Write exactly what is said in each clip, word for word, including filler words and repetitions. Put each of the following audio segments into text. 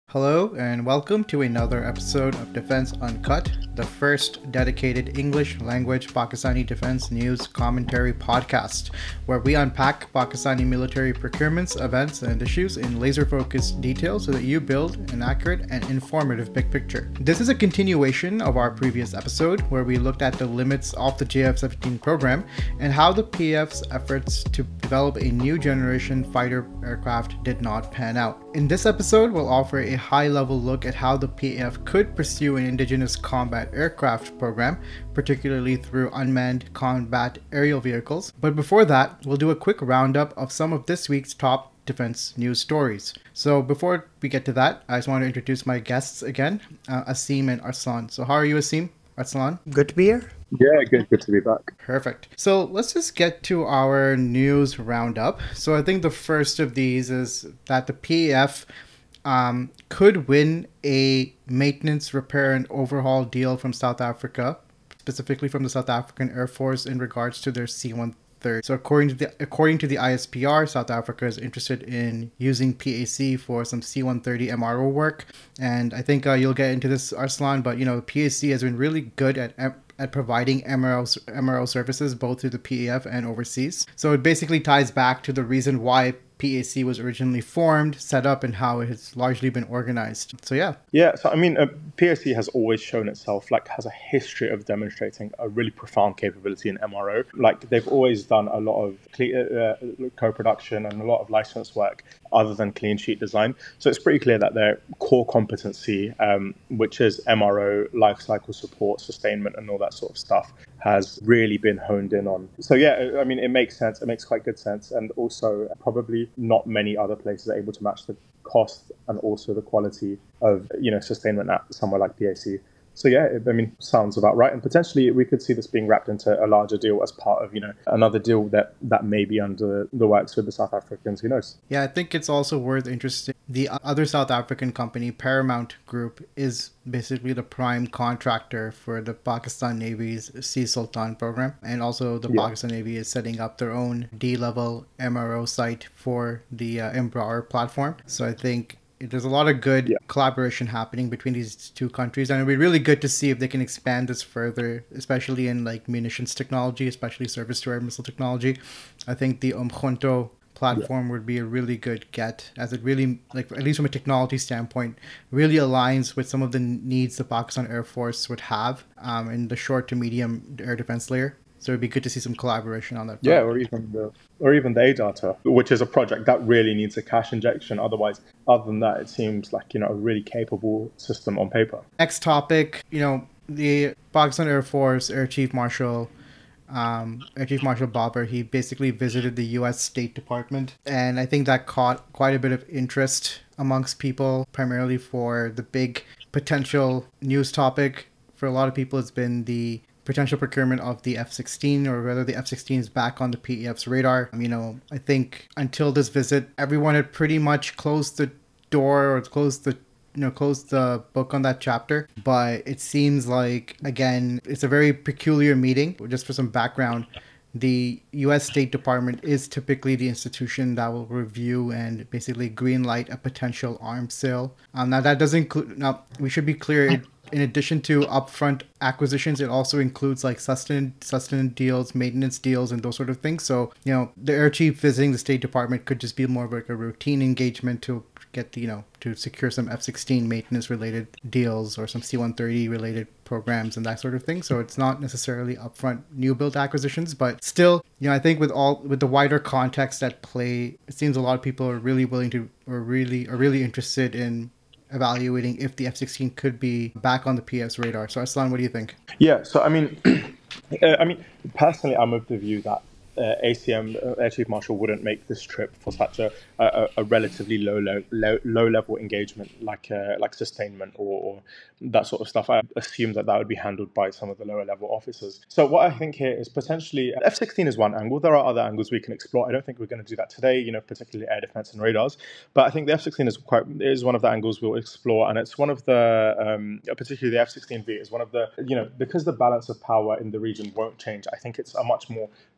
Hello, and welcome to another episode of Defense Uncut, the first dedicated English language Pakistani defense news commentary podcast, where we unpack Pakistani military procurements, events, and issues in laser focused detail so that you build an accurate and informative big picture. This is a continuation of our previous episode, where we looked at the limits of the J F seventeen program and how the P F's efforts to develop a new generation fighter aircraft did not pan out. In this episode, we'll offer a high-level look at how the P A F could pursue an indigenous combat aircraft program, particularly through unmanned combat aerial vehicles. But before that, we'll do a quick roundup of some of this week's top defense news stories. So before we get to that, I just want to introduce my guests again, uh, Asim and Arslan. So how are you, Asim? Arslan? Good to be here. Yeah, good, good to be back. Perfect. So let's just get to our news roundup. So I think the first of these is that the P A F um, could win a maintenance, repair, and overhaul deal from South Africa, specifically from the South African Air Force in regards to their C one thirty. So according to the according to the I S P R, South Africa is interested in using P A C for some C one thirty M R O work, and I think uh, you'll get into this, Arslan. But you know, P A C has been really good at at providing M R O M R O services both through the P A F and overseas. So it basically ties back to the reason why P A C was originally formed, set up, and how it has largely been organized. So yeah. Yeah, so I mean, uh, P A C has always shown itself, like, has a history of demonstrating a really profound capability in M R O. Like, they've always done a lot of cle- uh, co-production and a lot of license work other than clean sheet design. So it's pretty clear that their core competency, um, which is M R O, life cycle support, sustainment, and all that sort of stuff, has really been honed in on. So yeah, I mean, it makes sense. It makes quite good sense. And also probably not many other places are able to match the cost and also the quality of, you know, sustainment at somewhere like P A C. So yeah, it, I mean, sounds about right. And potentially we could see this being wrapped into a larger deal as part of, you know, another deal that, that may be under the works with the South Africans. Who knows? Yeah, I think it's also worth interesting. The other South African company, Paramount Group, is basically the prime contractor for the Pakistan Navy's Sea Sultan program. And also the yeah. Pakistan Navy is setting up their own D-level M R O site for the uh, Embraer platform. So I think there's a lot of good yeah. collaboration happening between these two countries, and it'd be really good to see if they can expand this further, especially in like munitions technology, especially surface-to-air missile technology. I think the Umkhonto platform yeah. would be a really good get, as it really, like, at least from a technology standpoint, really aligns with some of the needs the Pakistan Air Force would have um, in the short to medium air defense layer. So it'd be good to see some collaboration on that front. Yeah, or even the or even the A D A T A, which is a project that really needs a cash injection. Otherwise, other than that, it seems like, you know, a really capable system on paper. Next topic, you know, the Pakistan Air Force Air Chief Marshal, um, Air Chief Marshal Babar, he basically visited the U S State Department, and I think that caught quite a bit of interest amongst people, primarily for the big potential news topic. For a lot of people, it's been the potential procurement of the F sixteen, or whether the F sixteen is back on the P A F's radar. You know, I think until this visit, everyone had pretty much closed the door or closed the you know closed the book on that chapter. But it seems like, again, it's a very peculiar meeting. Just for some background, the U S State Department is typically the institution that will review and basically green light a potential arms sale. Um, now that doesn't include. Now we should be clear. It, In addition to upfront acquisitions, it also includes like sustenance, sustenance deals, maintenance deals, and those sort of things. So, you know, the air chief visiting the State Department could just be more of like a routine engagement to get the, you know, to secure some F sixteen maintenance related deals or some C one thirty related programs and that sort of thing. So it's not necessarily upfront new build acquisitions, but still, you know, I think with all with the wider context at play, it seems a lot of people are really willing to, or really are really interested in evaluating if the F sixteen could be back on the P F's radar. So Arslan, what do you think? Yeah, so I mean, uh, I mean, personally, I'm of the view that uh, A C M, uh, Air Chief Marshal, wouldn't make this trip for such a a, a relatively low, low low low level engagement like uh, like sustainment or, or that sort of stuff. I assume that that would be handled by some of the lower level officers. So what I think here is potentially F sixteen is one angle. There are other angles we can explore. I don't think we're going to do that today, you know, particularly air defense and radars. But I think the F sixteen is quite is one of the angles we'll explore, and it's one of the um, particularly the F sixteen V is one of the, you know, because the balance of power in the region won't change. I think it's a much more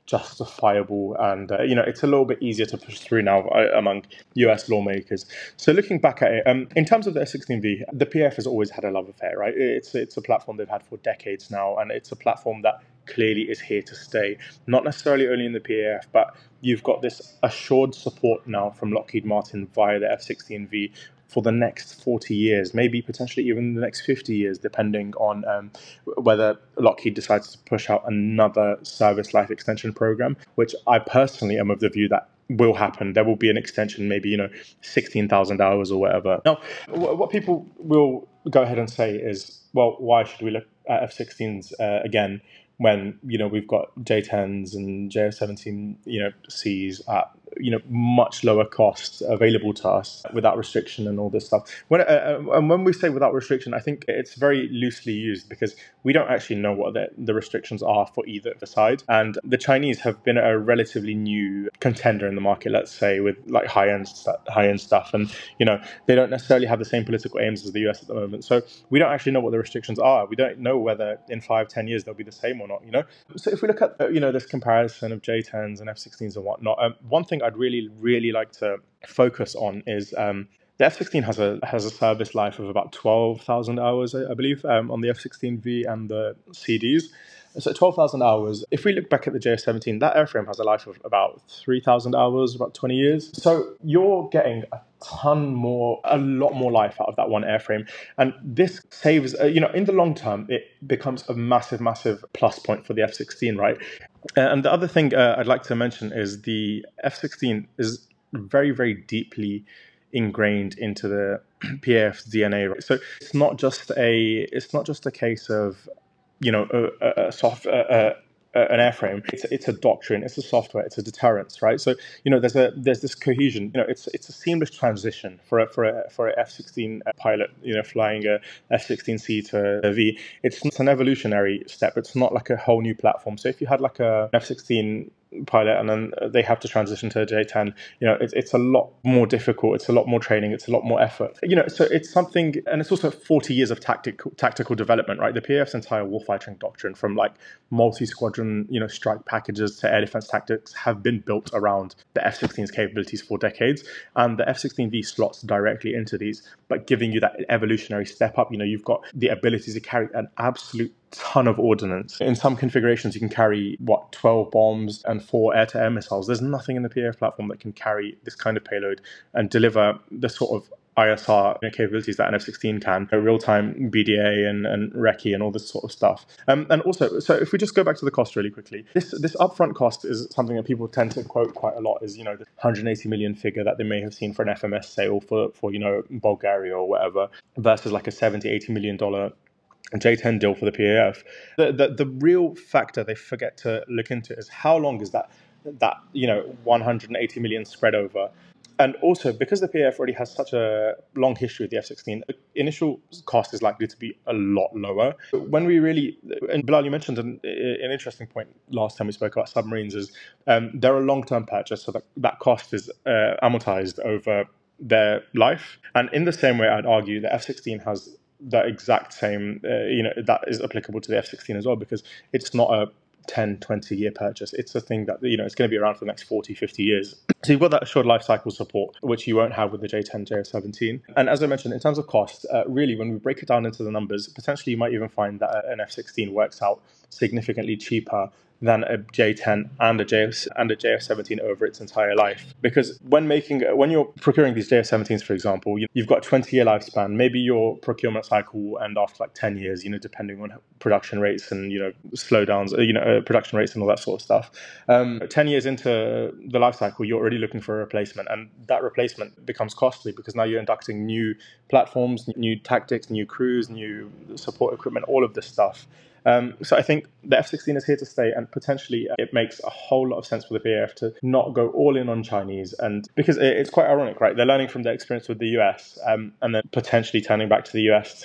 justifiable, and uh, you know it's a little bit easier to push through now uh, among U S lawmakers. So looking back at it, um, in terms of the F sixteen V, the P A F has always had a love affair, right? It's it's a platform they've had for decades now, and it's a platform that clearly is here to stay. Not necessarily only in the P A F, but you've got this assured support now from Lockheed Martin via the F sixteen V for the next forty years, maybe potentially even the next fifty years, depending on um, whether Lockheed decides to push out another service life extension program, which I personally am of the view that will happen. There will be an extension, maybe, you know, sixteen thousand hours or whatever. Now, what people will go ahead and say is, well, why should we look at F sixteens uh, again when, you know, we've got J tens and J F seventeen, you know, Cs at, you know, much lower costs available to us without restriction and all this stuff. When uh, and when we say without restriction, I think it's very loosely used because we don't actually know what the, the restrictions are for either side. And the Chinese have been a relatively new contender in the market, let's say, with like high-end st- high-end stuff. And, you know, they don't necessarily have the same political aims as the U S at the moment. So we don't actually know what the restrictions are. We don't know whether in five, ten years they'll be the same or not, you know? So if we look at, uh, you know, this comparison of J tens and F sixteens and whatnot, um, one thing I'd really, really like to focus on is um, the F sixteen has a has a service life of about twelve thousand hours, I, I believe, um, on the F sixteen V and the C Ds. So twelve thousand hours. If we look back at the J F seventeen, that airframe has a life of about three thousand hours, about twenty years. So you're getting a ton more, a lot more life out of that one airframe. And this saves, uh, you know, in the long term, it becomes a massive, massive plus point for the F sixteen, right? And the other thing uh, I'd like to mention is the F sixteen is very, very deeply ingrained into the P A F's D N A. Right? So it's not just a, it's not just a case of, you know, a, a soft, a, a, an airframe. It's it's a doctrine. It's a software. It's a deterrence, right? So you know, there's a there's this cohesion. You know, it's it's a seamless transition for a for a for a F sixteen pilot. You know, flying a F sixteen C to a V. It's, it's an evolutionary step. It's not like a whole new platform. So if you had like a F sixteen pilot and then they have to transition to a J ten, you know, it's it's a lot more difficult. It's a lot more training. It's a lot more effort. You know, so it's something, and it's also forty years of tactical tactical development, right? The P A F's entire warfighting doctrine, from like multi-squadron, you know, strike packages to air defense tactics, have been built around the F sixteen's capabilities for decades, and the F sixteen V slots directly into these, but giving you that evolutionary step up. You know, you've got the ability to carry an absolute ton of ordnance. In some configurations, you can carry, what, twelve bombs and four air-to-air missiles. There's nothing in the P A F platform that can carry this kind of payload and deliver the sort of I S R capabilities that an F sixteen can, real-time B D A and, and Recce and all this sort of stuff. Um, and also, so if we just go back to the cost really quickly, this this upfront cost is something that people tend to quote quite a lot, is, you know, the one hundred eighty million figure that they may have seen for an F M S sale for, for you know, Bulgaria or whatever, versus like a seventy, eighty million dollars J ten deal for the P A F. The, the the real factor they forget to look into is how long is that that you know one hundred eighty million spread over. And also, because the P A F already has such a long history with the F sixteen, initial cost is likely to be a lot lower. When we really, and Bilal, you mentioned an, an interesting point last time we spoke about submarines, is um, they're a long-term purchase, so that, that cost is uh, amortized over their life. And in the same way, I'd argue the F sixteen has that exact same, uh, you know, that is applicable to the F sixteen as well, because it's not a ten, twenty year purchase. It's a thing that, you know, it's going to be around for the next forty, fifty years. So you've got that assured life cycle support, which you won't have with the J ten, J F seventeen. And as I mentioned, in terms of cost, uh, really, when we break it down into the numbers, potentially you might even find that an F sixteen works out significantly cheaper than a J ten and a J F and a J F seventeen over its entire life. Because when making, when you're procuring these J F seventeens, for example, you've got a twenty year lifespan. Maybe your procurement cycle will end after like ten years, you know, depending on production rates and, you know, slowdowns, you know, uh, production rates and all that sort of stuff. Um, ten years into the life cycle, you're already looking for a replacement, and that replacement becomes costly because now you're inducting new platforms, new tactics, new crews, new support equipment, all of this stuff. Um, so I think the F sixteen is here to stay, and potentially it makes a whole lot of sense for the P A F to not go all in on Chinese, and because it's quite ironic, right? They're learning from their experience with the U S, um, and then potentially turning back to the U S to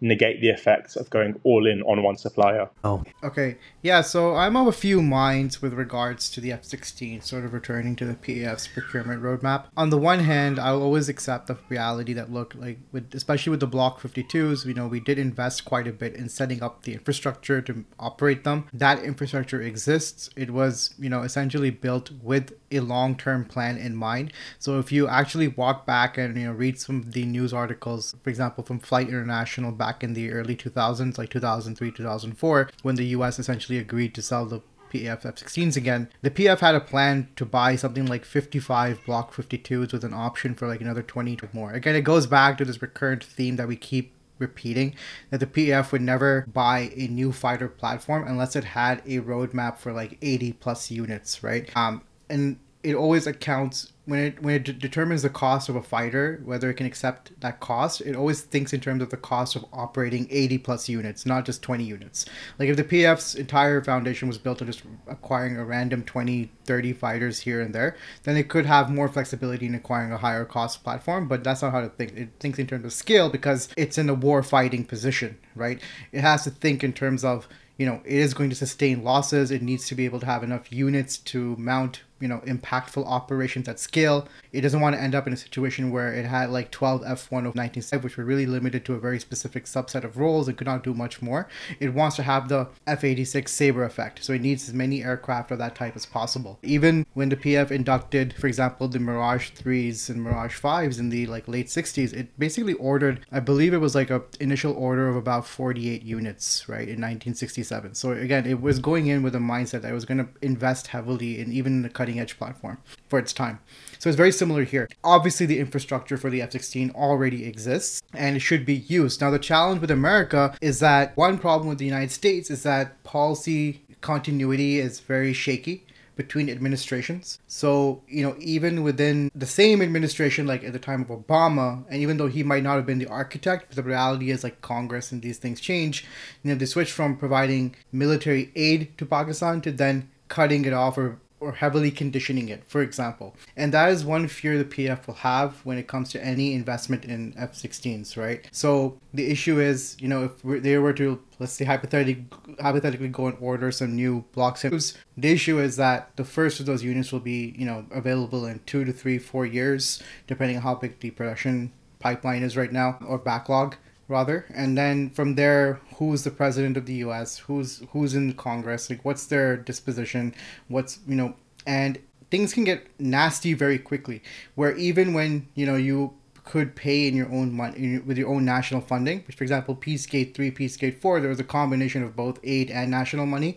negate the effects of going all in on one supplier. Oh, Okay, yeah, so I'm of a few minds with regards to the F sixteen, sort of returning to the P A F's procurement roadmap. On the one hand, I'll always accept the reality that, look, like, with especially with the Block fifty-twos, you know, we did invest quite a bit in setting up the infrastructure to operate them. That infrastructure exists. It was, you know, essentially built with a long-term plan in mind. So if you actually walk back and, you know, read some of the news articles, for example, from Flight International back in the early two thousands, like two thousand three, two thousand four, when the U S essentially agreed to sell the P A F F sixteens again, the P F had a plan to buy something like fifty-five Block fifty-twos with an option for like another twenty more. Again, it goes back to this recurrent theme that we keep repeating, that the P A F would never buy a new fighter platform unless it had a roadmap for like eighty plus units, right? Um, and it always accounts when it when it d- determines the cost of a fighter, whether it can accept that cost. It always thinks in terms of the cost of operating eighty plus units, not just twenty units. Like if the P F's entire foundation was built on just acquiring a random twenty, thirty fighters here and there, then it could have more flexibility in acquiring a higher cost platform. But that's not how to think. It thinks in terms of scale because it's in a war fighting position, right? It has to think in terms of, you know, it is going to sustain losses. It needs to be able to have enough units to mount, you know, impactful operations at scale. It doesn't want to end up in a situation where it had like twelve F one of nineteen seventy, which were really limited to a very specific subset of roles and could not do much more. It wants to have the F eighty-six Sabre effect. So it needs as many aircraft of that type as possible. Even when the P F inducted, for example, the Mirage threes and Mirage fives in the like late sixties, it basically ordered, I believe it was like a initial order of about forty-eight units, right, in nineteen sixty-seven. So again, it was going in with a mindset that it was going to invest heavily in even the cutting edge platform for its time. So it's very similar here. Obviously, the infrastructure for the F sixteen already exists and it should be used. Now, the challenge with America is that one problem with the United States is that policy continuity is very shaky between administrations. So, you know, even within the same administration, like at the time of Obama, and even though he might not have been the architect, but the reality is like Congress and these things change, you know, they switched from providing military aid to Pakistan to then cutting it off or or heavily conditioning it, for example. And that is one fear the P F will have when it comes to any investment in F sixteens, right? So the issue is, you know, if we're, they were to, let's say, hypothetically, hypothetically go and order some new Block seventy-twos, the issue is that the first of those units will be, you know, available in two to three, four years, depending on how big the production pipeline is right now, or backlog rather. And then from there, who's the president of the U S, who's who's in Congress, like what's their disposition, what's, you know, and things can get nasty very quickly, where even when, you know, you could pay in your own money with your own national funding, which for example Peacegate three, Peacegate four, there was a combination of both aid and national money,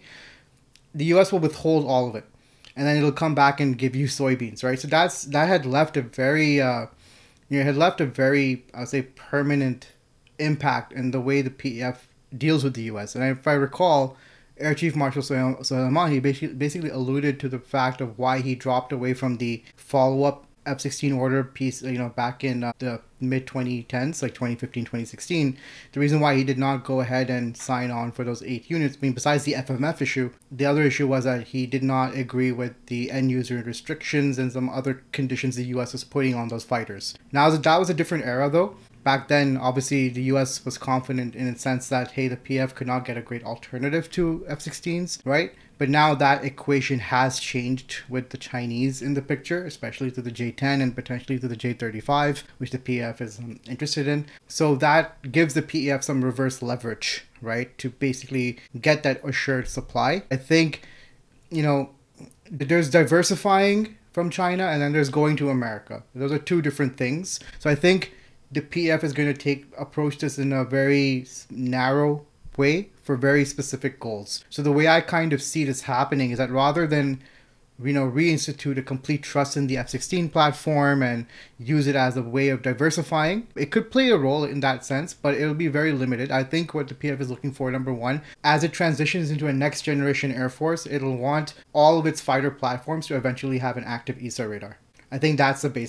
the U S will withhold all of it and then it'll come back and give you soybeans, right? So that's that had left a very uh you know had left a very, I would say, permanent impact in the way the P F deals with the U S. And if I recall, Air Chief Marshal Soleimani basically, basically alluded to the fact of why he dropped away from the follow-up F sixteen order piece, you know, back in uh, the mid twenty tens, like twenty fifteen, twenty sixteen. The reason why he did not go ahead and sign on for those eight units, I mean, besides the F M F issue, the other issue was that he did not agree with the end user restrictions and some other conditions the U S was putting on those fighters. Now, that was a different era, though. Back then, obviously, the U S was confident in the sense that, hey, the P F could not get a great alternative to F sixteens, right? But now that equation has changed with the Chinese in the picture, especially to the J ten and potentially to the J thirty-five, which the P F is um, interested in. So that gives the P F some reverse leverage, right, to basically get that assured supply. I think, you know, there's diversifying from China and then there's going to America. Those are two different things. So I think the P F is going to take approach this in a very narrow way for very specific goals. So the way I kind of see this happening is that rather than, you know, reinstitute a complete trust in the F sixteen platform and use it as a way of diversifying, it could play a role in that sense, but it'll be very limited. I think what the P F is looking for, number one, as it transitions into a next generation Air Force, it'll want all of its fighter platforms to eventually have an active E S A radar. I think that's the baseline.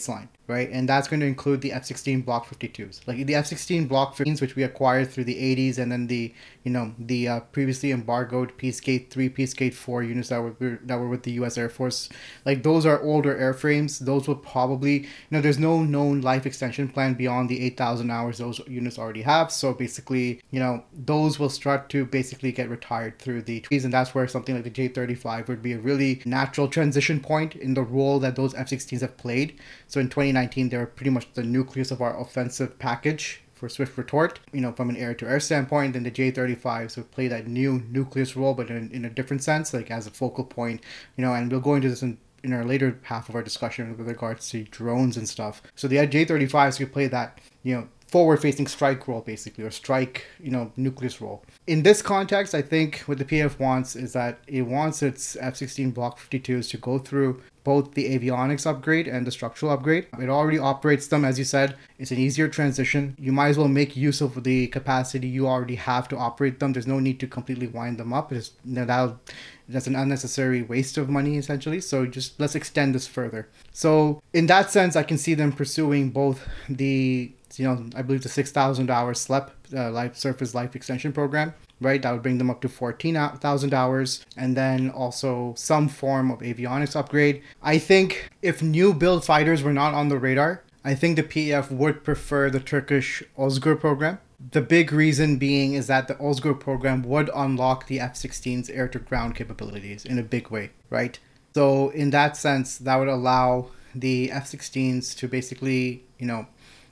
right? And that's going to include the F sixteen Block fifty-twos. Like the F sixteen Block fifteens, which we acquired through the eighties, and then the, you know, the uh, previously embargoed Peacegate three, Peacegate four units that were that were with the U S Air Force. Like those are older airframes. Those will probably, you know, there's no known life extension plan beyond the eight thousand hours those units already have. So basically, you know, those will start to basically get retired through the twenties, and that's where something like the J thirty-five would be a really natural transition point in the role that those F sixteens have played. So in twenty nineteen, they were pretty much the nucleus of our offensive package for Swift Retort, you know, from an air-to-air standpoint. Then the J thirty-fives would play that new nucleus role, but in, in a different sense, like as a focal point, you know, and we'll go into this in, in our later half of our discussion with regards to drones and stuff. So the J thirty-fives could play that, you know, forward-facing strike role, basically, or strike, you know, nucleus role. In this context, I think what the P F wants is that it wants its F sixteen Block fifty-twos to go through both the avionics upgrade and the structural upgrade. It already operates them, as you said. It's an easier transition. You might as well make use of the capacity you already have to operate them. There's no need to completely wind them up. It's, you know, that'll, that's an unnecessary waste of money, essentially. So just let's extend this further. So in that sense, I can see them pursuing both the, you know, I believe the six thousand hour S L E P, uh, life surface life extension program, right? That would bring them up to fourteen thousand hours, and then also some form of avionics upgrade. I think if new build fighters were not on the radar, I think the P E F would prefer the Turkish Özgür program. The big reason being is that the Özgür program would unlock the F sixteen's air-to-ground capabilities in a big way, right? So in that sense, that would allow the F sixteens to basically, you know,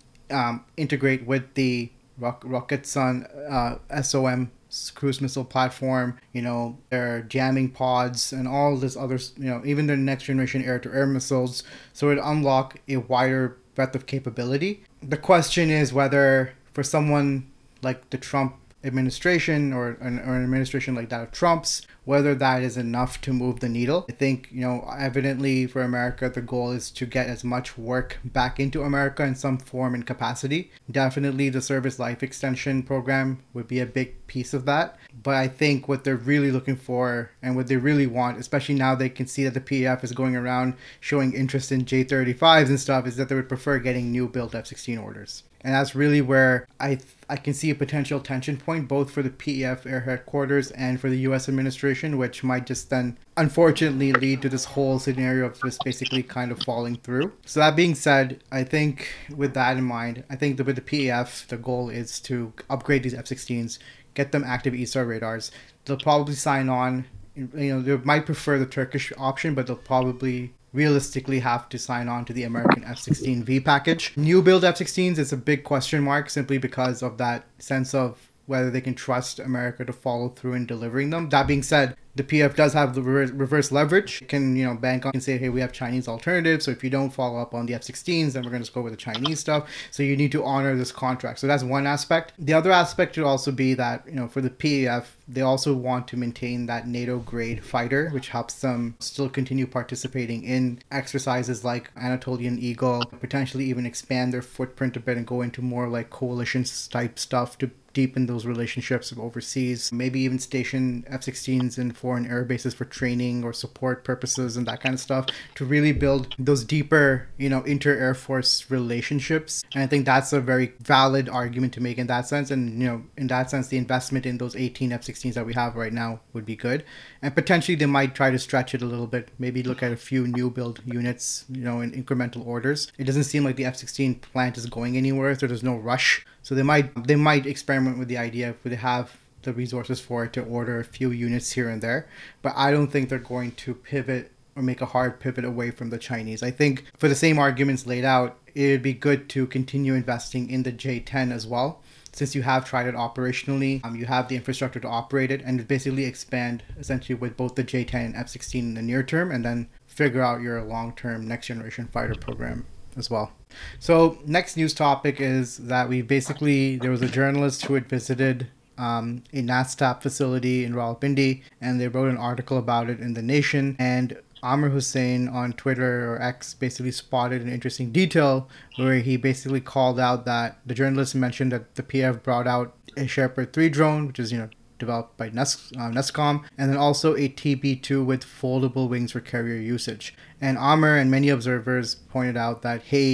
um, integrate with the Rock- Roketsan uh, S O M cruise missile platform, you know, their jamming pods and all this other, you know, even their next generation air-to-air missiles. So it unlock a wider breadth of capability. The question is whether for someone like the Trump administration or an, or an administration like that of Trump's, whether that is enough to move the needle. I think, you know, evidently for America, the goal is to get as much work back into America in some form and capacity. Definitely the service life extension program would be a big piece of that. But I think what they're really looking for and what they really want, especially now they can see that the P E F is going around showing interest in J thirty-fives and stuff, is that they would prefer getting new built F sixteen orders. And that's really where I th- I can see a potential tension point, both for the P E F air headquarters and for the U S administration, which might just then unfortunately lead to this whole scenario of just basically kind of falling through. So that being said, I think with that in mind, I think that with the P E F, the goal is to upgrade these F sixteens, get them active E S A R radars. They'll probably sign on, you know, they might prefer the Turkish option, but they'll probably realistically have to sign on to the American F sixteen V package. New build F sixteens is a big question mark simply because of that sense of whether they can trust America to follow through in delivering them. That being said, the P F does have the reverse leverage. It can, you know, bank on and say, hey, we have Chinese alternatives. So if you don't follow up on the F sixteens, then we're going to just go with the Chinese stuff. So you need to honor this contract. So that's one aspect. The other aspect would also be that, you know, for the P E F, they also want to maintain that NATO grade fighter, which helps them still continue participating in exercises like Anatolian Eagle, potentially even expand their footprint a bit and go into more like coalitions type stuff to deepen those relationships overseas, maybe even station F sixteens in foreign air bases for training or support purposes and that kind of stuff to really build those deeper, you know, inter-air force relationships. And I think that's a very valid argument to make in that sense. And, you know, in that sense, the investment in those eighteen F sixteens that we have right now would be good. And potentially they might try to stretch it a little bit, maybe look at a few new build units, you know, in incremental orders. It doesn't seem like the F sixteen plant is going anywhere, so there's no rush. So they might they might experiment with the idea if they have the resources for it to order a few units here and there. But I don't think they're going to pivot or make a hard pivot away from the Chinese. I think for the same arguments laid out, it would be good to continue investing in the J ten as well. Since you have tried it operationally, um, you have the infrastructure to operate it and basically expand essentially with both the J ten and F sixteen in the near term, and then figure out your long-term next generation fighter program as well. So next news topic is that we basically, there was a journalist who had visited um, a NASTAP facility in Rawalpindi, and they wrote an article about it in The Nation, and Amr Hussain on Twitter or X basically spotted an interesting detail where he basically called out that the journalist mentioned that the P F brought out a Shepherd three drone, which is, you know, developed by Nes- uh, NESCOM, and then also a T B two with foldable wings for carrier usage. And Amr and many observers pointed out that, hey,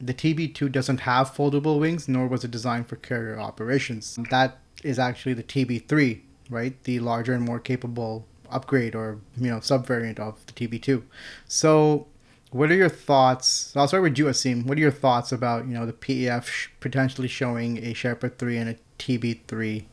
the T B two doesn't have foldable wings, nor was it designed for carrier operations. That is actually the T B three, right? The larger and more capable upgrade or, you know, subvariant of the T B two. So what are your thoughts? I'll start with you, Asim. What are your thoughts about, you know, the P A F sh- potentially showing a Shepard three and a T B three?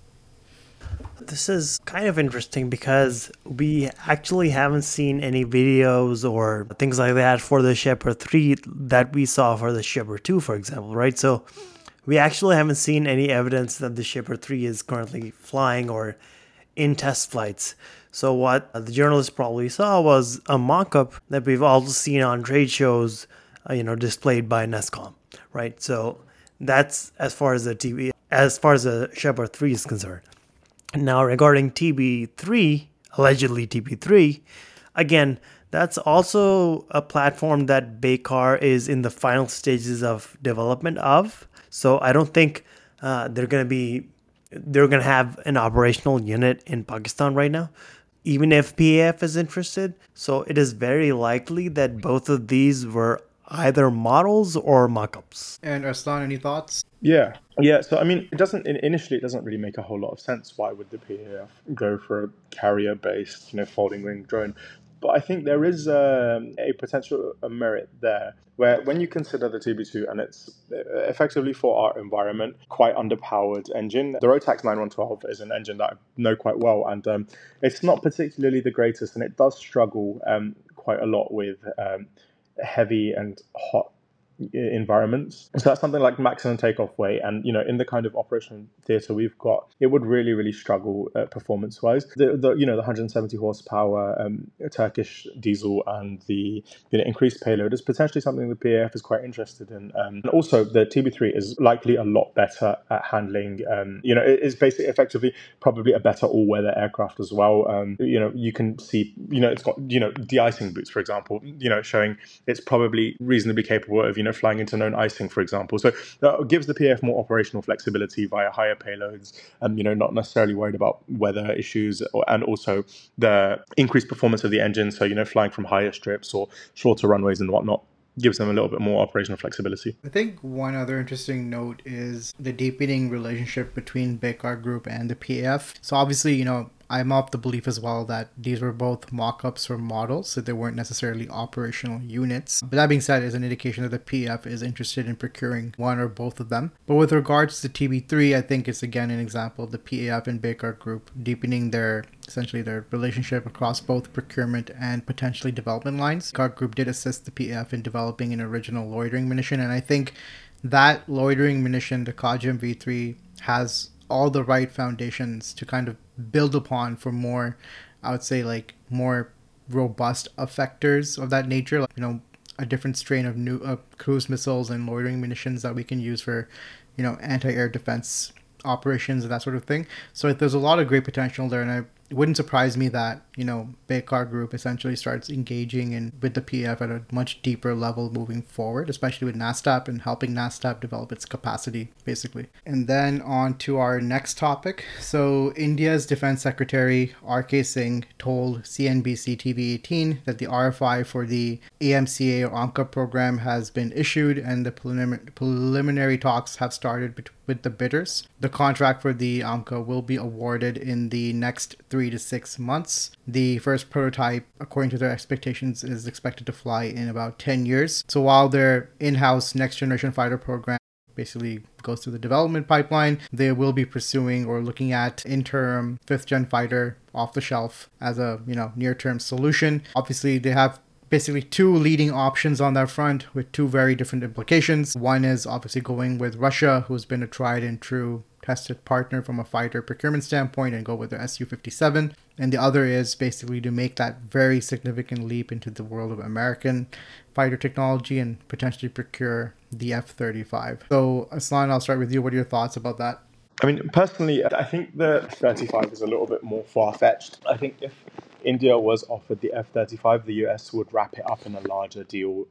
This is kind of interesting because we actually haven't seen any videos or things like that for the Shepard three that we saw for the Shepard two, for example, right? So we actually haven't seen any evidence that the Shepard three is currently flying or in test flights. So what the journalists probably saw was a mock-up that we've also seen on trade shows, uh, you know, displayed by NESCOM, right? So that's as far as the T B, as far as the Shepard three is concerned. Now, regarding T B three, allegedly T B three, again, that's also a platform that Baykar is in the final stages of development of. So I don't think uh, they're going to be, they're going to have an operational unit in Pakistan right now, even if P A F is interested. So it is very likely that both of these were either models or mock-ups. And Arslan, any thoughts? Yeah, yeah. So I mean, it doesn't initially it doesn't really make a whole lot of sense. Why would the P A F go for a carrier-based, you know, folding wing drone? But I think there is um, a potential a merit there, where when you consider the T B two and it's effectively for our environment quite underpowered engine, the Rotax nine one one two is an engine that I know quite well, and um, it's not particularly the greatest, and it does struggle um, quite a lot with um, heavy and hot environments. So that's something like maximum takeoff weight, and you know, in the kind of operational theatre we've got, it would really, really struggle uh, performance-wise. The, the you know the one hundred seventy horsepower um, Turkish diesel and the you know increased payload is potentially something the P A F is quite interested in. Um, and also, the T B three is likely a lot better at handling. Um, you know, it is basically effectively probably a better all-weather aircraft as well. Um, you know, you can see you know it's got you know de-icing boots, for example. You know, showing it's probably reasonably capable of you know flying into known icing, for example. So that gives the P A F more operational flexibility via higher payloads, and you know, not necessarily worried about weather issues, or, and also the increased performance of the engine. So you know, flying from higher strips or shorter runways and whatnot gives them a little bit more operational flexibility. I think one other interesting note is the deepening relationship between Baykar Group and the P A F. So obviously, you know, I'm of the belief as well that these were both mock-ups or models, so they weren't necessarily operational units. But that being said, is an indication that the P A F is interested in procuring one or both of them. But with regards to T B three, I think it's again an example of the P A F and Baykar Group deepening their essentially their relationship across both procurement and potentially development lines. Baykar Group did assist the P A F in developing an original loitering munition, and I think that loitering munition, the Kajim V three, has all the right foundations to kind of build upon for more, I would say, like more robust effectors of that nature, like, you know, a different strain of new uh, cruise missiles and loitering munitions that we can use for, you know, anti-air defense operations and that sort of thing. So there's a lot of great potential there, and I it wouldn't surprise me that, you know, Baykar Group essentially starts engaging in with the P A F at a much deeper level moving forward, especially with NASTAP and helping NASTAP develop its capacity, basically. And then on to our next topic. So India's Defense Secretary R K Singh told C N B C T V eighteen that the R F I for the A M C A or AMCA program has been issued and the prelim- preliminary talks have started bet- with the bidders. The contract for the AMCA will be awarded in the next three to six months. The first prototype, according to their expectations, is expected to fly in about ten years. So while their in-house next generation fighter program basically goes through the development pipeline, they will be pursuing or looking at interim fifth gen fighter off the shelf as a, you know, near-term solution. Obviously, they have basically two leading options on that front with two very different implications. One is obviously going with Russia, who's been a tried and true tested partner from a fighter procurement standpoint, and go with the S U fifty-seven. And the other is basically to make that very significant leap into the world of American fighter technology and potentially procure the F thirty-five. So Aslan, I'll start with you. What are your thoughts about that? I mean, personally, I think the F thirty-five is a little bit more far-fetched. I think if India was offered the F thirty-five, the U S would wrap it up in a larger deal.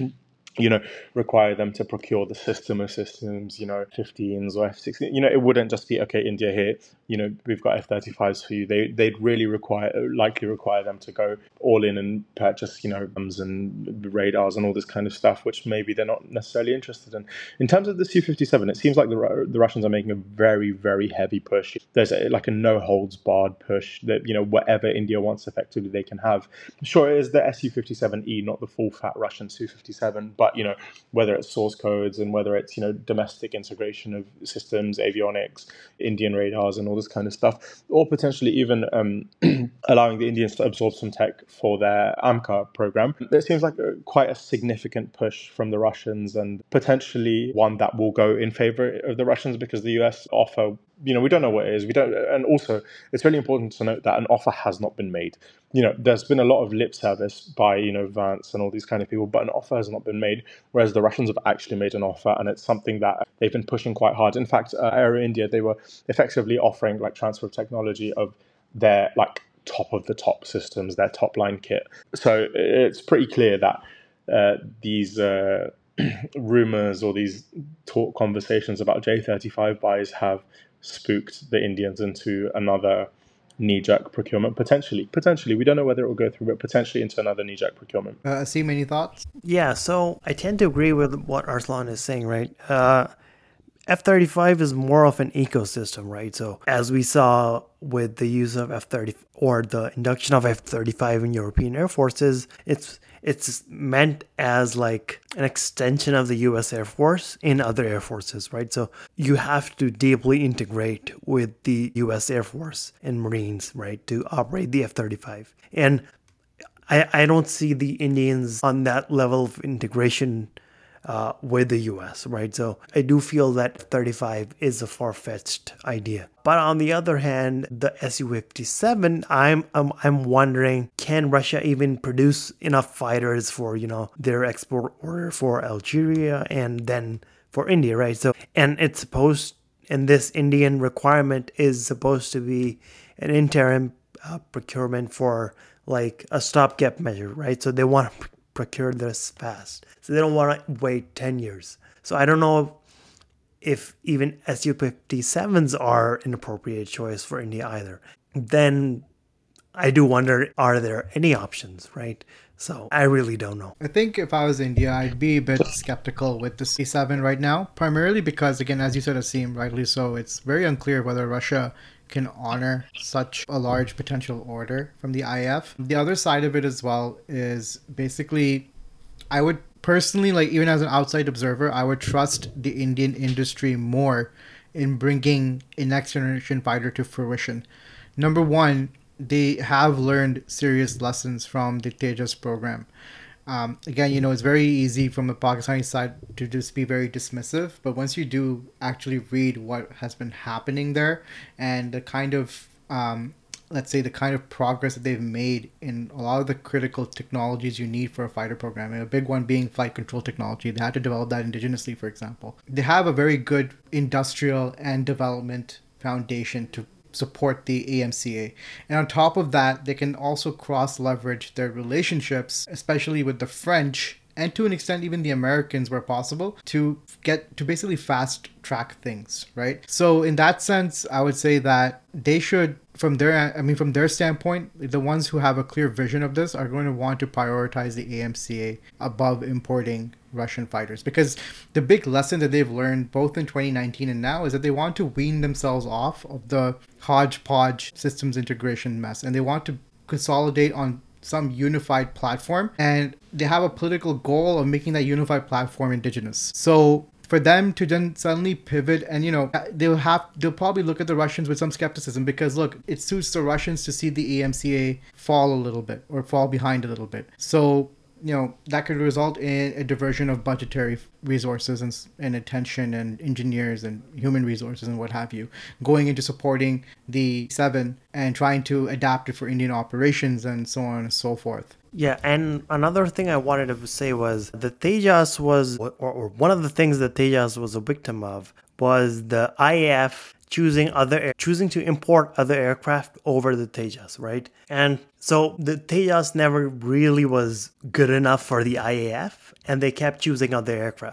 You know, require them to procure the system of systems, you know, fifteens or F sixteen. You know, it wouldn't just be, okay, India here, you know, we've got F thirty-fives for you, they, they'd really require, likely require them to go all in and purchase, you know, bombs and radars and all this kind of stuff, which maybe they're not necessarily interested in. In terms of the S U fifty-seven, it seems like the, the Russians are making a very, very heavy push. There's a, like a no holds barred push that, you know, whatever India wants effectively they can have. Sure, it is the S U fifty-seven E, not the full fat Russian S U fifty-seven, but, you know, whether it's source codes and whether it's, you know, domestic integration of systems, avionics, Indian radars and all this kind of stuff, or potentially even um, allowing the Indians to absorb some tech for their AMCA program. It seems like a, quite a significant push from the Russians, and potentially one that will go in favor of the Russians, because the U S offer, you know, we don't know what it is. We don't, and also it's really important to note that an offer has not been made. You know, there's been a lot of lip service by, you know, Vance and all these kind of people, but an offer has not been made, whereas the Russians have actually made an offer, and it's something that they've been pushing quite hard. In fact, uh, Aero India, they were effectively offering like transfer of technology of their like top of the top systems, their top line kit. So it's pretty clear that uh, these uh, rumors or these talk conversations about J thirty-five buys have spooked the Indians into another knee-jerk procurement, potentially. Potentially. We don't know whether it will go through, but potentially into another knee-jerk procurement. Uh, Asim, any thoughts? Yeah, so I tend to agree with what Arslan is saying, right? Uh, F thirty-five is more of an ecosystem, right? So as we saw with the use of F thirty or the induction of F thirty-five in European air forces, it's it's meant as like an extension of the U S Air Force in other air forces, right? So you have to deeply integrate with the U S Air Force and Marines, right, to operate the F thirty-five. And I, I don't see the Indians on that level of integration Uh, with the U S, right? So I do feel that F thirty-five is a far-fetched idea. But on the other hand, the S U fifty-seven, I'm, I'm I'm wondering, can Russia even produce enough fighters for, you know, their export order for Algeria and then for India, right? So, and it's supposed, and this Indian requirement is supposed to be an interim uh, procurement for like a stopgap measure, right? So they want to procure this fast. So they don't want to wait ten years. So I don't know if even S U fifty-sevens are an appropriate choice for India either. Then I do wonder, are there any options, right? So I really don't know. I think if I was India, I'd be a bit skeptical with the C seven right now, primarily because, again, as you said, Asim, rightly so, it's very unclear whether Russia can honor such a large potential order from the I A F. The other side of it as well is basically, I would personally, like even as an outside observer, I would trust the Indian industry more in bringing a next generation fighter to fruition. Number one, they have learned serious lessons from the Tejas program. Um, again, you know, it's very easy from the Pakistani side to just be very dismissive, but once you do actually read what has been happening there and the kind of, um, let's say, the kind of progress that they've made in a lot of the critical technologies you need for a fighter program, and a big one being flight control technology. They had to develop that indigenously, for example. They have a very good industrial and development foundation to support the A M C A. And on top of that, they can also cross-leverage their relationships, especially with the French, and to an extent even the Americans where possible, to get to basically fast track things, right? So in that sense, I would say that they should, from their, I mean, from their standpoint, the ones who have a clear vision of this are going to want to prioritize the A M C A above importing Russian fighters, because the big lesson that they've learned both in twenty nineteen and now is that they want to wean themselves off of the hodgepodge systems integration mess, and they want to consolidate on some unified platform, and they have a political goal of making that unified platform indigenous. So for them to then suddenly pivot, and you know, they'll have they'll probably look at the Russians with some skepticism, because look, it suits the Russians to see the A M C A fall a little bit or fall behind a little bit. So you know, that could result in a diversion of budgetary resources and, and attention and engineers and human resources and what have you, going into supporting the seven and trying to adapt it for Indian operations and so on and so forth. Yeah, and another thing I wanted to say was the Tejas was, or, or one of the things that Tejas was a victim of was the I A F choosing other choosing to import other aircraft over the Tejas, right? And so the Tejas never really was good enough for the I A F, and they kept choosing other aircraft.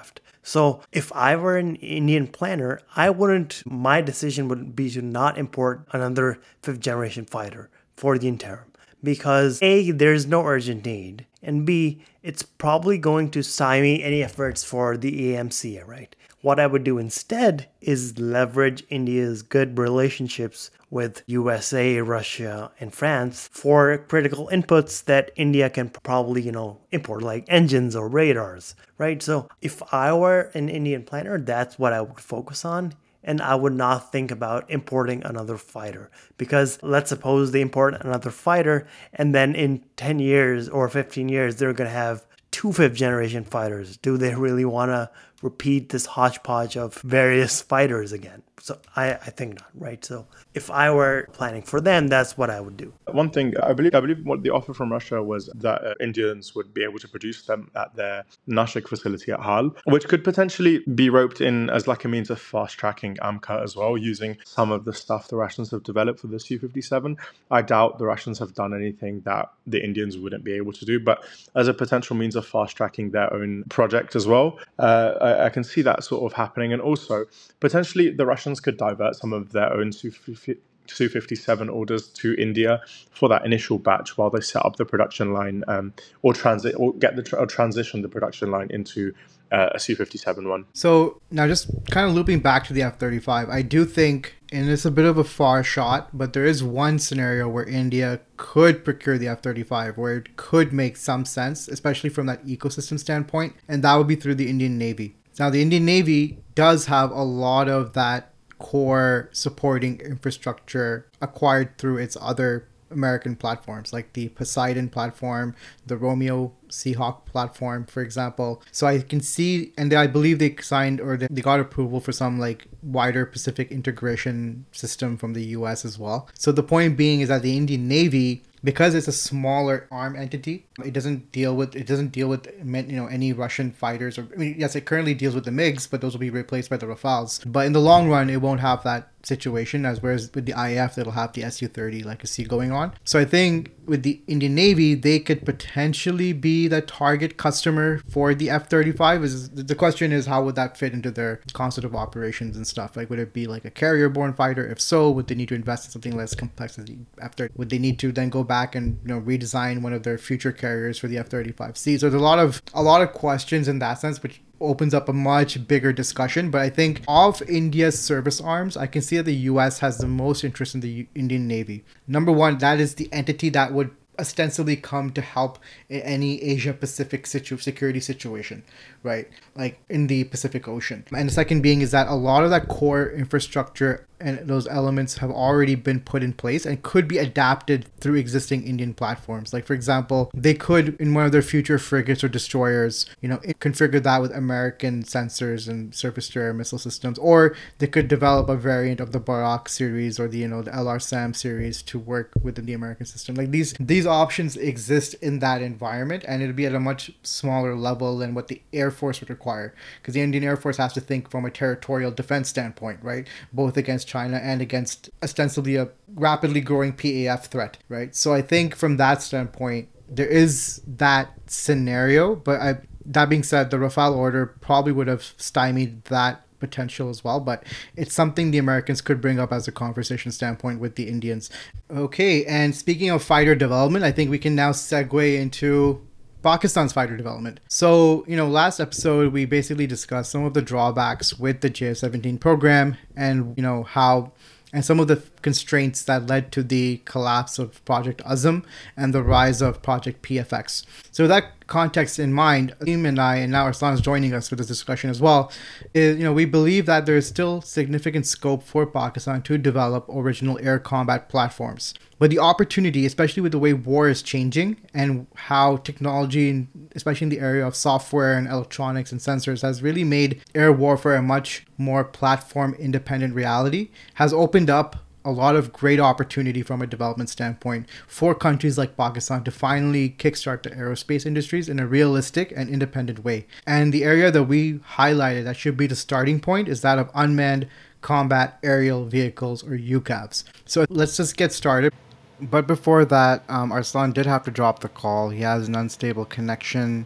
So if I were an Indian planner, I wouldn't, my decision would be to not import another fifth generation fighter for the interim. Because A, there's no urgent need, and B, it's probably going to stymie any efforts for the A M C, right? What I would do instead is leverage India's good relationships with U S A, Russia, and France for critical inputs that India can probably, you know, import, like engines or radars, right? So if I were an Indian planner, that's what I would focus on. And I would not think about importing another fighter, because let's suppose they import another fighter and then in ten years or fifteen years, they're going to have two fifth generation fighters. Do they really want to repeat this hodgepodge of various fighters again? So I, I think not, right? So if I were planning for them, that's what I would do. One thing, I believe I believe what the offer from Russia was that uh, Indians would be able to produce them at their Nashik facility at Hal, which could potentially be roped in as like a means of fast-tracking AMCA as well, using some of the stuff the Russians have developed for the S U fifty-seven. I doubt the Russians have done anything that the Indians wouldn't be able to do, but as a potential means of fast-tracking their own project as well, uh, I, I can see that sort of happening. And also, potentially, the Russians could divert some of their own S U fifty-seven orders to India for that initial batch while they set up the production line, um, or transit or get the or transition the production line into uh, a S U fifty-seven one. So now, just kind of looping back to the F thirty-five, I do think, and it's a bit of a far shot, but there is one scenario where India could procure the F thirty-five, where it could make some sense, especially from that ecosystem standpoint, and that would be through the Indian Navy. Now, the Indian Navy does have a lot of that core supporting infrastructure acquired through its other American platforms, like the Poseidon platform, the Romeo Seahawk platform, for example. So I can see, and I believe they signed or they got approval for some like wider Pacific integration system from the U S as well. So the point being is that the Indian Navy, because it's a smaller arm entity, it doesn't deal with it doesn't deal with you know any Russian fighters. Or I mean, yes, it currently deals with the MiGs, but those will be replaced by the Rafales. But in the long run, it won't have that situation, as whereas with the I A F, it'll have the S U thirty legacy going on. So I think with the Indian Navy, they could potentially be the target customer for the F thirty-five. Is the question is, how would that fit into their concept of operations and stuff? Like, would it be like a carrier-borne fighter? If so, would they need to invest in something less complex as the F thirty? Would they need to then go back and you know redesign one of their future carriers for the F thirty-five C? So there's a lot of a lot of questions in that sense, which opens up a much bigger discussion. But I think of India's service arms, I can see that the U S has the most interest in the Indian Navy. Number one, that is the entity that would ostensibly come to help in any Asia Pacific situ- security situation, right? Like in the Pacific Ocean. And the second being is that a lot of that core infrastructure and those elements have already been put in place and could be adapted through existing Indian platforms. Like, for example, they could, in one of their future frigates or destroyers, you know, configure that with American sensors and surface-to-air missile systems, or they could develop a variant of the Barak series or the, you know, the L R SAM series to work within the American system. Like these, these options exist in that environment, and it'll be at a much smaller level than what the Air Force would require, because the Indian Air Force has to think from a territorial defense standpoint, right? Both against China and against ostensibly a rapidly growing P A F threat, right? So I think from that standpoint, there is that scenario. But I, that being said, the Rafale order probably would have stymied that potential as well. But it's something the Americans could bring up as a conversation standpoint with the Indians. Okay, and speaking of fighter development, I think we can now segue into Pakistan's fighter development. So, you know, last episode, we basically discussed some of the drawbacks with the J F seventeen program and, you know, how, and some of the constraints that led to the collapse of Project Azam and the rise of Project P F X. So with that context in mind, Asim and I, and now Arslan is joining us for this discussion as well, is, you know, we believe that there is still significant scope for Pakistan to develop original air combat platforms. But the opportunity, especially with the way war is changing and how technology, especially in the area of software and electronics and sensors, has really made air warfare a much more platform-independent reality, has opened up a lot of great opportunity from a development standpoint for countries like Pakistan to finally kickstart the aerospace industries in a realistic and independent way. And the area that we highlighted that should be the starting point is that of unmanned combat aerial vehicles, or U CAVs. So let's just get started. But before that, um, Arslan did have to drop the call. He has an unstable connection.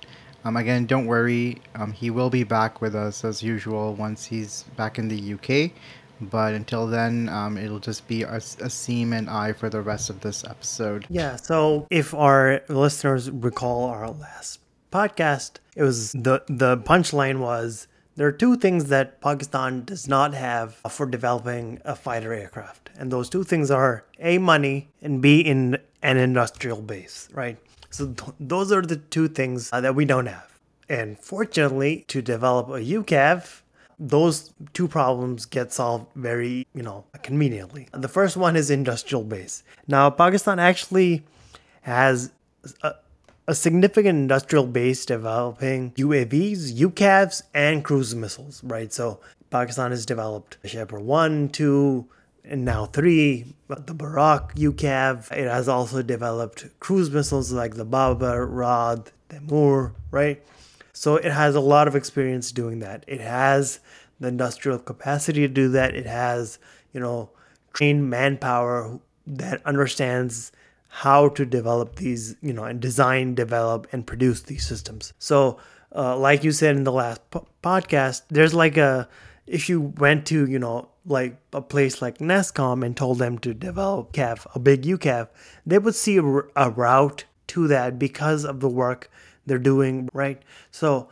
Um, again, don't worry. Um, he will be back with us as usual once he's back in the U K. But until then, um, it'll just be Asim and I for the rest of this episode. Yeah, so if our listeners recall our last podcast, it was the the punchline was there are two things that Pakistan does not have for developing a fighter aircraft. And those two things are A, money, and B, in an industrial base, right? So th- those are the two things uh, that we don't have. And fortunately, to develop a U C A V, those two problems get solved very, you know, conveniently. The first one is industrial base. Now, Pakistan actually has a, a significant industrial base developing U A Vs, U C A Vs, and cruise missiles, right? So Pakistan has developed Shepherd one, two, and now three, the Barak U C A V. It has also developed cruise missiles like the Babar, Rad, Temur, right? So it has a lot of experience doing that. It has the industrial capacity to do that. It has, you know, trained manpower that understands how to develop these, you know, and design, develop, and produce these systems. So, uh, like you said in the last po- podcast, there's like a, if you went to, you know, like a place like NESCOM and told them to develop C A V, a big U C A V, they would see a, a route to that because of the work they're doing, right? So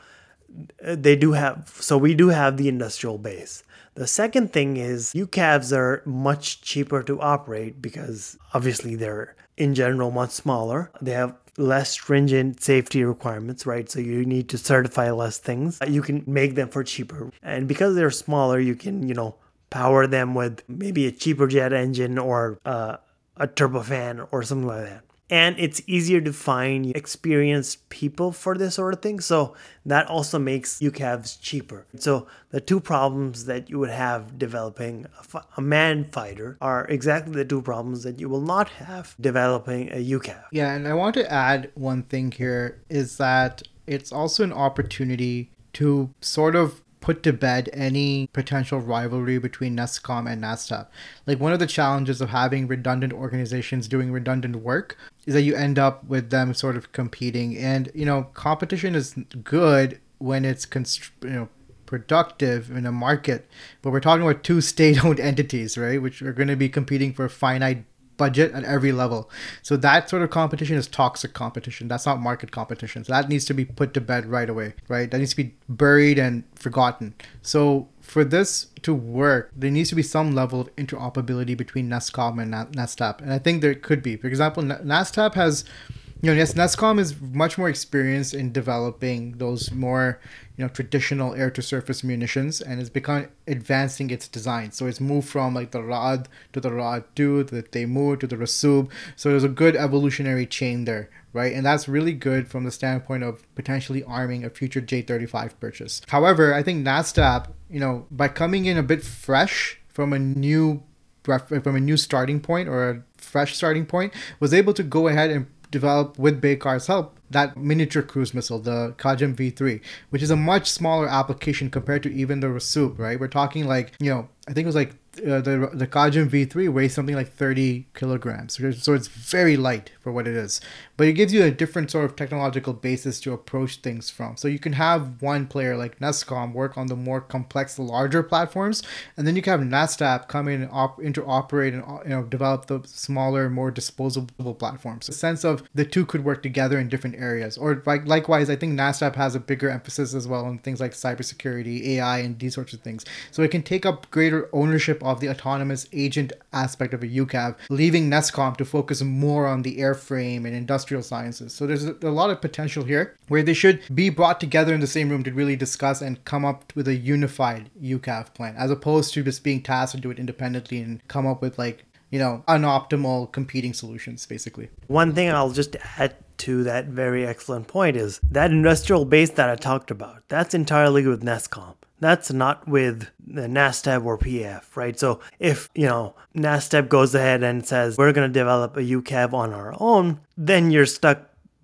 they do have, so we do have the industrial base. The second thing is U C A Vs are much cheaper to operate because obviously they're in general much smaller. They have less stringent safety requirements, right? So you need to certify less things. You can make them for cheaper. And because they're smaller, you can, you know, power them with maybe a cheaper jet engine or uh, a turbofan or something like that. And it's easier to find experienced people for this sort of thing. So that also makes U C A Vs cheaper. So the two problems that you would have developing a, f- a manned fighter are exactly the two problems that you will not have developing a U C A V. Yeah, and I want to add one thing here is that it's also an opportunity to sort of put to bed any potential rivalry between NESCOM and NASTAP. Like, one of the challenges of having redundant organizations doing redundant work is that you end up with them sort of competing. And, you know, competition is good when it's, const- you know, productive in a market. But we're talking about two state-owned entities, right? Which are going to be competing for a finite budget at every level. So that sort of competition is toxic competition. That's not market competition. So that needs to be put to bed right away, right? That needs to be buried and forgotten. So for this to work, there needs to be some level of interoperability between NESCOM and NASTAP. And I think there could be. For example, NASTAP has, you know, yes, NESCOM is much more experienced in developing those more, you know, traditional air-to-surface munitions, and it's become advancing its design. So it's moved from like the Rad to the Rad two, to the Temur, to the Rasub. So there's a good evolutionary chain there, right? And that's really good from the standpoint of potentially arming a future J thirty-five purchase. However, I think NASTAP, you know, by coming in a bit fresh from a new from a new starting point or a fresh starting point, was able to go ahead and develop, with Baykar's help, that miniature cruise missile, the Kajam V three, which is a much smaller application compared to even the Rasub, right? We're talking like, you know, I think it was like uh, the the Kajam V three weighs something like thirty kilograms. So it's very light for what it is. But it gives you a different sort of technological basis to approach things from. So you can have one player like NESCOM work on the more complex, larger platforms, and then you can have NASTAP come in and op- interoperate and, you know, develop the smaller, more disposable platforms. A sense of the two could work together in different areas. Or like likewise, I think NASTAP has a bigger emphasis as well on things like cybersecurity, A I, and these sorts of things. So it can take up greater ownership of the autonomous agent aspect of a U C A V, leaving NESCOM to focus more on the airframe and industrial sciences. So there's a, a lot of potential here where they should be brought together in the same room to really discuss and come up with a unified U C A V plan, as opposed to just being tasked to do it independently and come up with, like, you know, unoptimal competing solutions, basically. One thing I'll just add to that very excellent point is that industrial base that I talked about, that's entirely with NESCOM. That's not with the NASTAP or P F, right? So if, you know, NASTAP goes ahead and says, we're going to develop a U C A V on our own, then you're stuck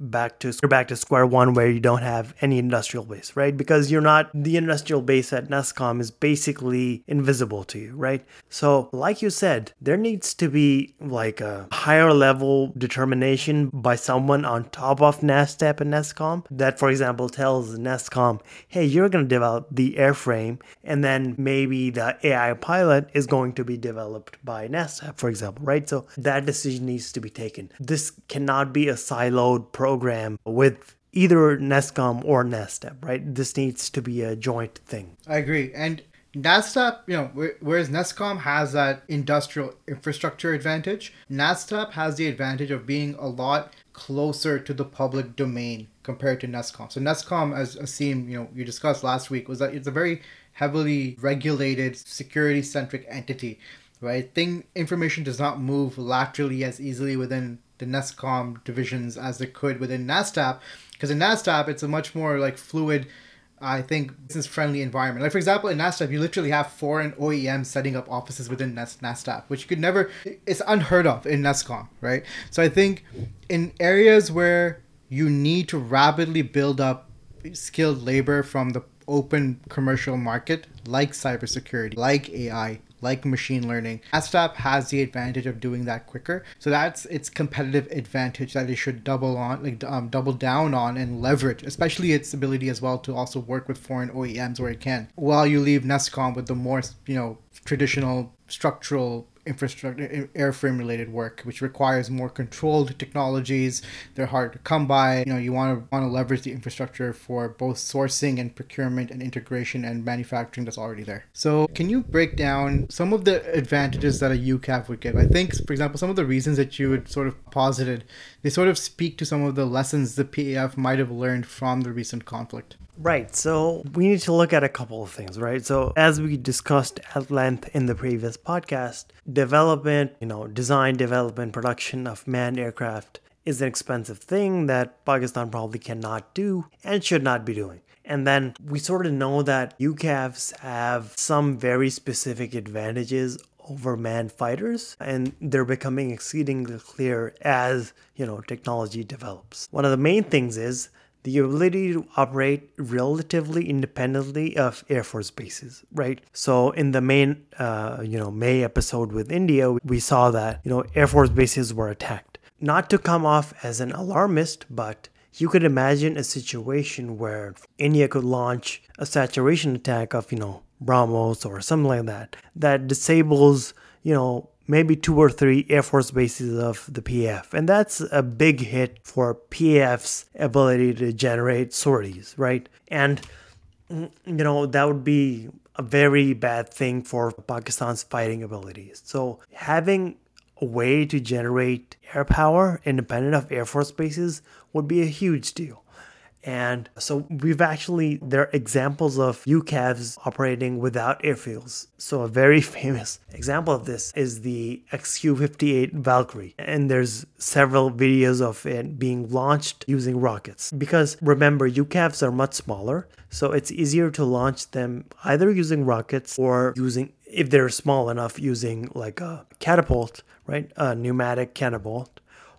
back to you're back to square one where you don't have any industrial base, right? Because you're not the industrial base at NESCOM is basically invisible to you, right? So like you said, there needs to be like a higher level determination by someone on top of NASTEP and NESCOM that, for example, tells NESCOM, hey, you're going to develop the airframe, and then maybe the A I pilot is going to be developed by NASTEP, for example, right? So that decision needs to be taken. This cannot be a siloed program with either NESCOM or NASTEP, right? This needs to be a joint thing. I agree. And NASTEP, you know, whereas NESCOM has that industrial infrastructure advantage, NASTEP has the advantage of being a lot closer to the public domain compared to NESCOM. So NESCOM, as Asim, you know, you discussed last week, was that it's a very heavily regulated, security-centric entity, right? Thing information does not move laterally as easily within the NESCOM divisions as it could within NASTEP, because in NASTEP it's a much more like fluid, I think, business-friendly environment. Like, for example, in NASTEP, you literally have foreign O E Ms setting up offices within NASTEP, which you could never, it's unheard of in NESCOM, right? So I think in areas where you need to rapidly build up skilled labor from the open commercial market, like cybersecurity, like A I, like machine learning, NASTEP has the advantage of doing that quicker. So that's its competitive advantage that it should double on, like um, double down on and leverage, especially its ability as well to also work with foreign O E Ms where it can, while you leave NESCOM with the more, you know, traditional structural infrastructure, airframe related work, which requires more controlled technologies. They're hard to come by. You know, you want to want to leverage the infrastructure for both sourcing and procurement and integration and manufacturing that's already there. So can you break down some of the advantages that a U C A V would give? I think, for example, some of the reasons that you would sort of posited, they sort of speak to some of the lessons the P A F might have learned from the recent conflict. Right. So we need to look at a couple of things, right? So as we discussed at length in the previous podcast, development, you know, design, development, production of manned aircraft is an expensive thing that Pakistan probably cannot do and should not be doing. And then we sort of know that U C A Vs have some very specific advantages over manned fighters, and they're becoming exceedingly clear as, you know, technology develops. One of the main things is the ability to operate relatively independently of Air Force bases, right? So in the main, uh, you know, May episode with India, we saw that, you know, Air Force bases were attacked. Not to come off as an alarmist, but you could imagine a situation where India could launch a saturation attack of, you know, BrahMos or something like that, that disables, you know, maybe two or three Air Force bases of the P A F. And that's a big hit for P A F's ability to generate sorties, right? And, you know, that would be a very bad thing for Pakistan's fighting abilities. So having a way to generate air power independent of Air Force bases would be a huge deal. And so we've actually, there are examples of U C A Vs operating without airfields. So a very famous example of this is the X Q fifty-eight Valkyrie. And there's several videos of it being launched using rockets. Because remember, U C A Vs are much smaller, so it's easier to launch them either using rockets or using, if they're small enough, using like a catapult, right? A pneumatic catapult,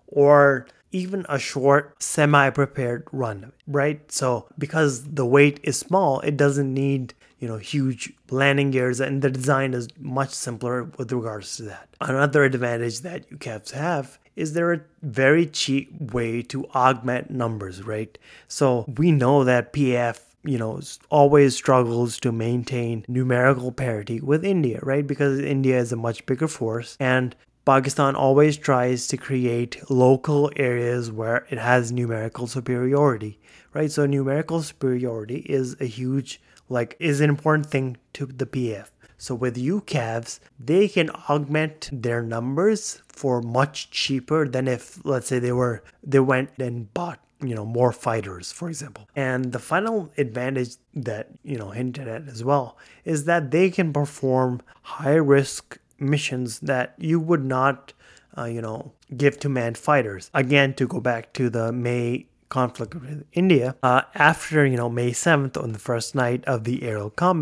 or even a short semi-prepared run, right? So because the weight is small, it doesn't need, you know, huge landing gears, and the design is much simpler with regards to that. Another advantage that U C A Vs have is they're a very cheap way to augment numbers, right? So we know that P A F, you know, always struggles to maintain numerical parity with India, right? Because India is a much bigger force, and Pakistan always tries to create local areas where it has numerical superiority, right? So numerical superiority is a huge, like, is an important thing to the P A F. So with U C A Vs, they can augment their numbers for much cheaper than if, let's say, they were, they went and bought, you know, more fighters, for example. And the final advantage that, you know, hinted at as well is that they can perform high risk missions that you would not, uh, you know, give to manned fighters. Again, to go back to the May conflict with India, uh, after, you know, May seventh, on the first night of the aerial combat,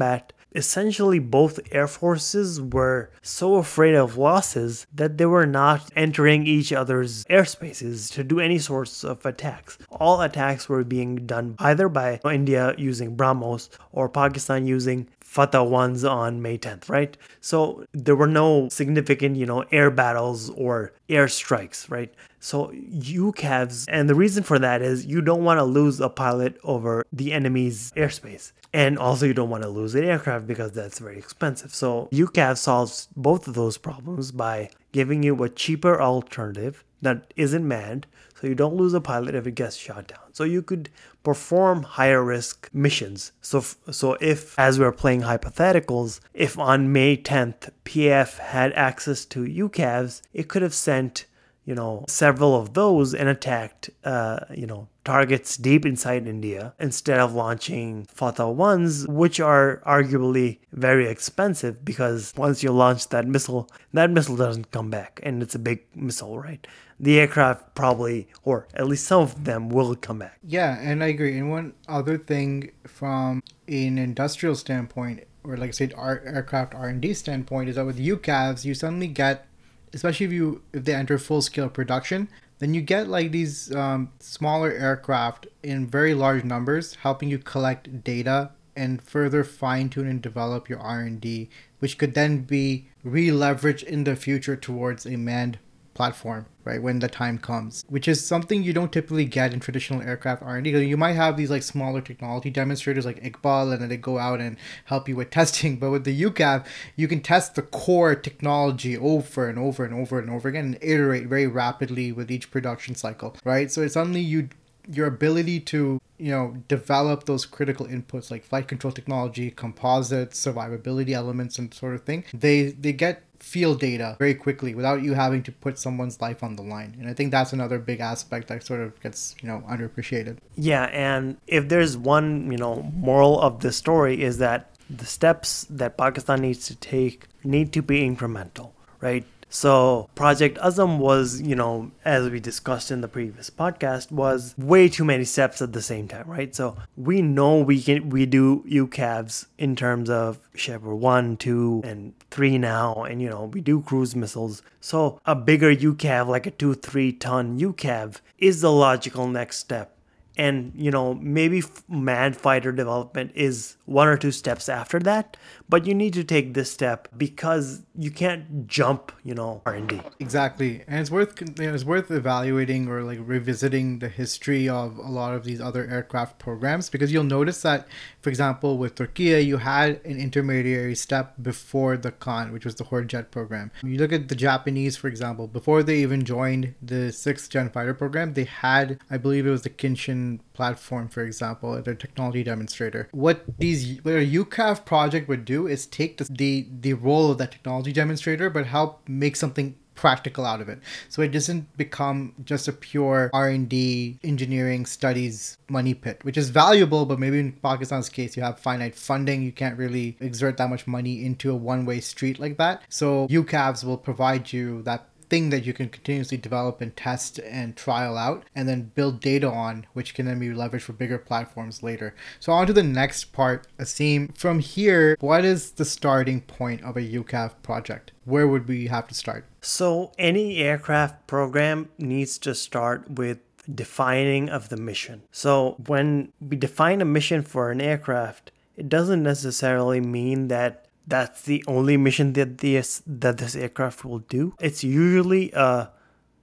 essentially both air forces were so afraid of losses that they were not entering each other's airspaces to do any sorts of attacks. All attacks were being done either by India using BrahMos or Pakistan using Fateh ones on May tenth, right? So there were no significant, you know, air battles or air strikes, right? So U CAVs, and the reason for that is you don't want to lose a pilot over the enemy's airspace. And also you don't want to lose an aircraft because that's very expensive. So U CAV solves both of those problems by giving you a cheaper alternative that isn't manned, so you don't lose a pilot if it gets shot down. So you could perform higher risk missions. So so if, as we're playing hypotheticals, if on May tenth P F had access to U CAVs, it could have sent, you know, several of those and attacked, uh, you know, targets deep inside India instead of launching Fateh ones, which are arguably very expensive because once you launch that missile, that missile doesn't come back, and it's a big missile, right? The aircraft probably, or at least some of them, will come back. Yeah, and I agree. And one other thing from an industrial standpoint, or like I said, our aircraft R and D standpoint, is that with U CAVs, you suddenly get, especially if you if they enter full scale production, then you get like these um, smaller aircraft in very large numbers, helping you collect data and further fine tune and develop your R and D, which could then be re-leveraged in the future towards a manned platform, right, when the time comes, which is something you don't typically get in traditional aircraft R and D. You might have these like smaller technology demonstrators like Iqbal, and then they go out and help you with testing. But with the U CAV, you can test the core technology over and over and over and over again and iterate very rapidly with each production cycle, right? So it's suddenly you your ability to, you know, develop those critical inputs like flight control technology, composites, survivability elements, and sort of thing. They they get field data very quickly without you having to put someone's life on the line. And I think that's another big aspect that sort of gets, you know, underappreciated. Yeah, and if there's one, you know, moral of the story is that the steps that Pakistan needs to take need to be incremental, right? So Project Azam was, you know, as we discussed in the previous podcast, was way too many steps at the same time, right? So we know we can we do U CAVs in terms of Shepherd one, two, and three now, and, you know, we do cruise missiles. So a bigger U CAV, like a two, three ton U CAV, is the logical next step. And, you know, maybe manned fighter development is one or two steps after that, but you need to take this step because you can't jump, you know, R and D. Exactly. And it's worth, you know, it's worth evaluating or like revisiting the history of a lot of these other aircraft programs, because you'll notice that, for example, with Turkey, you had an intermediary step before the Khan, which was the Horde Jet program. You look at the Japanese, for example, before they even joined the sixth gen fighter program, they had, I believe it was the Kinshin platform, for example, their technology demonstrator. What these what a U CAV project would do is take the, the the role of that technology demonstrator, but help make something practical out of it. So it doesn't become just a pure R and D engineering studies money pit, which is valuable, but maybe in Pakistan's case, you have finite funding. You can't really exert that much money into a one-way street like that. So U CAVs will provide you that thing that you can continuously develop and test and trial out and then build data on, which can then be leveraged for bigger platforms later. So on to the next part, Asim. From here, what is the starting point of a U CAV project? Where would we have to start? So any aircraft program needs to start with defining of the mission. So when we define a mission for an aircraft, it doesn't necessarily mean that that's the only mission that this that this aircraft will do. It's usually a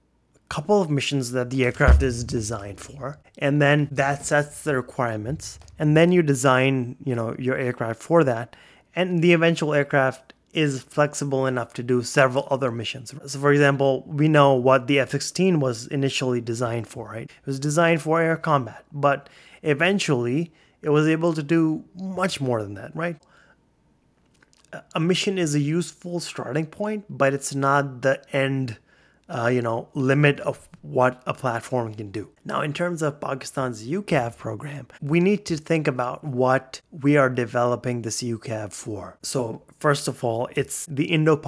couple of missions that the aircraft is designed for, and then that sets the requirements, and then you design, you know, your aircraft for that, and the eventual aircraft is flexible enough to do several other missions. So for example, we know what the F sixteen was initially designed for, right? It was designed for air combat, but eventually it was able to do much more than that, right? A mission is a useful starting point, but it's not the end, uh, you know, limit of what a platform can do. Now, in terms of Pakistan's U CAV program, we need to think about what we are developing this U CAV for. So, first of all, it's the Indo-Pak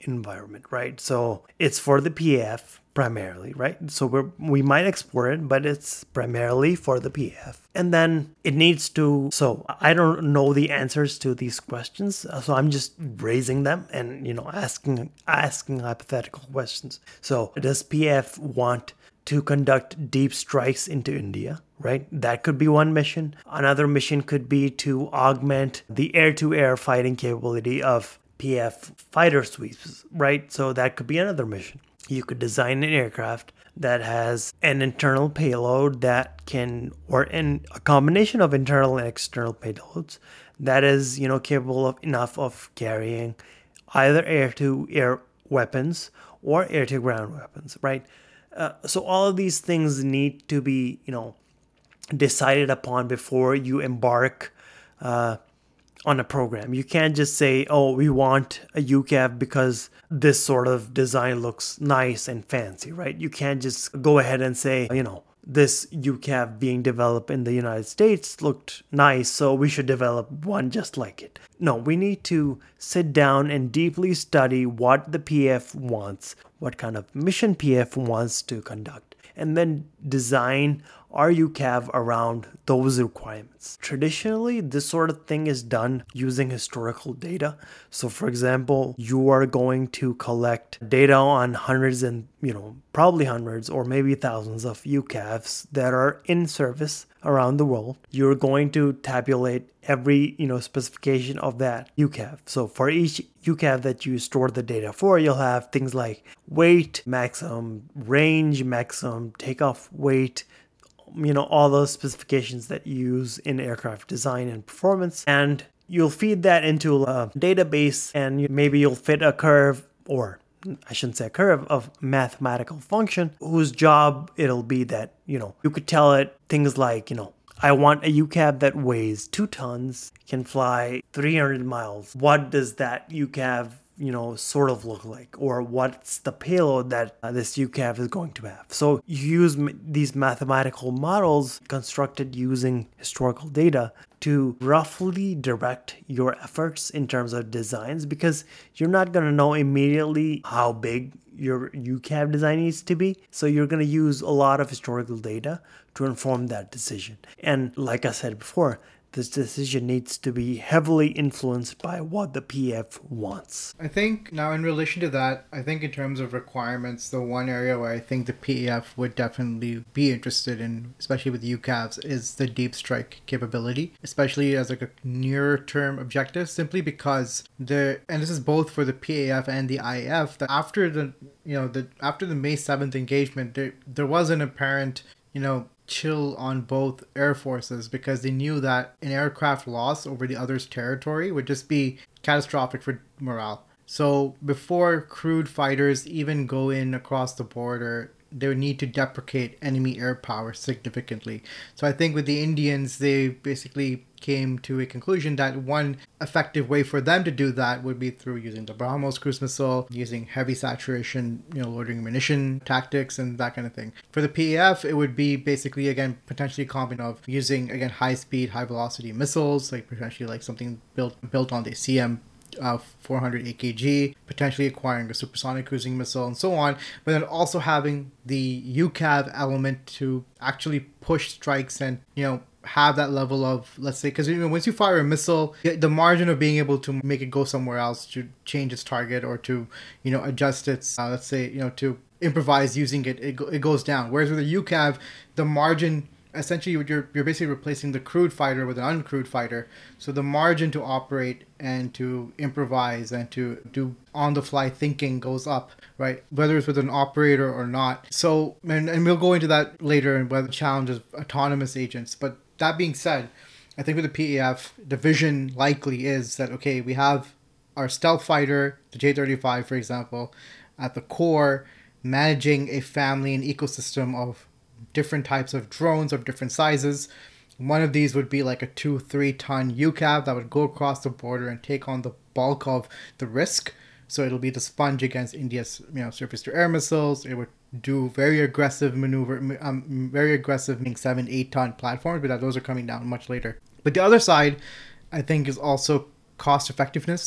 environment, right? So it's for the P A F primarily, right? So we we might export it, but it's primarily for the P A F. And then it needs to, so I don't know the answers to these questions, so I'm just raising them and, you know, asking asking hypothetical questions. So does P A F want to conduct deep strikes into India, right? That could be one mission. Another mission could be to augment the air-to-air fighting capability of P A F fighter sweeps, right? So that could be another mission. You could design an aircraft that has an internal payload that can, or in a combination of internal and external payloads that is, you know, capable of enough of carrying either air-to-air weapons or air-to-ground weapons, right? Uh, so all of these things need to be, you know, decided upon before you embark uh, on a program. You can't just say, oh, we want a U C A V because this sort of design looks nice and fancy, right? You can't just go ahead and say, you know, this U C A V being developed in the United States looked nice, so we should develop one just like it. No, we need to sit down and deeply study what the P A F wants, what kind of mission P A F wants to conduct, and then design our U C A V around those requirements. Traditionally, this sort of thing is done using historical data. So for example, you are going to collect data on hundreds and, you know, probably hundreds or maybe thousands of U C A Vs that are in service around the world. You're going to tabulate every, you know, specification of that U C A V. So for each U C A V that you store the data for, you'll have things like weight, maximum range, maximum takeoff weight, you know, all those specifications that you use in aircraft design and performance. And you'll feed that into a database, and maybe you'll fit a curve, or I shouldn't say a curve, of mathematical function whose job it'll be that, you know, you could tell it things like, you know, I want a U C A V that weighs two tons, can fly three hundred miles. What does that U C A V, you know, sort of look like? Or what's the payload that uh, this U C A V is going to have? So you use m- these mathematical models constructed using historical data to roughly direct your efforts in terms of designs, because you're not going to know immediately how big your U C A V design needs to be. So you're going to use a lot of historical data to inform that decision. And like I said before, this decision needs to be heavily influenced by what the P F wants. I think now in relation to that, I think in terms of requirements, the one area where I think the P A F would definitely be interested in, especially with U C A Vs, is the deep strike capability, especially as like a nearer term objective, simply because the, and this is both for the P A F and the I A F, that after the, you know, the, after the May seventh engagement, there, there was an apparent, you know, chill on both air forces, because they knew that an aircraft loss over the other's territory would just be catastrophic for morale. So before crewed fighters even go in across the border, they would need to deprecate enemy air power significantly. So I think with the Indians, they basically came to a conclusion that one effective way for them to do that would be through using the BrahMos cruise missile, using heavy saturation, you know, loitering munition tactics and that kind of thing. For the P A F, it would be basically, again, potentially a combination of using, again, high speed, high velocity missiles, like potentially like something built built on the C M Uh, four hundred A K G, potentially acquiring a supersonic cruising missile and so on, but then also having the U C A V element to actually push strikes and, you know, have that level of, let's say, because, you know, once you fire a missile, the margin of being able to make it go somewhere else, to change its target or to, you know, adjust its, uh, let's say, you know, to improvise using it, it, it goes down. Whereas with a U C A V, the margin, essentially you're you're basically replacing the crewed fighter with an uncrewed fighter, so the margin to operate and to improvise and to do on the fly thinking goes up, right, whether it's with an operator or not. So and, and we'll go into that later, and whether the challenge of autonomous agents. But that being said, I think with the P A F, the vision likely is that, okay, we have our stealth fighter, the J thirty-five for example, at the core, managing a family and ecosystem of different types of drones of different sizes. One of these would be like a two, three ton U C A V that would go across the border and take on the bulk of the risk. So it'll be the sponge against India's, you know, surface to air missiles. It would do very aggressive maneuver, um, very aggressive seven, eight ton platforms, but those are coming down much later. But the other side, I think, is also cost effectiveness. So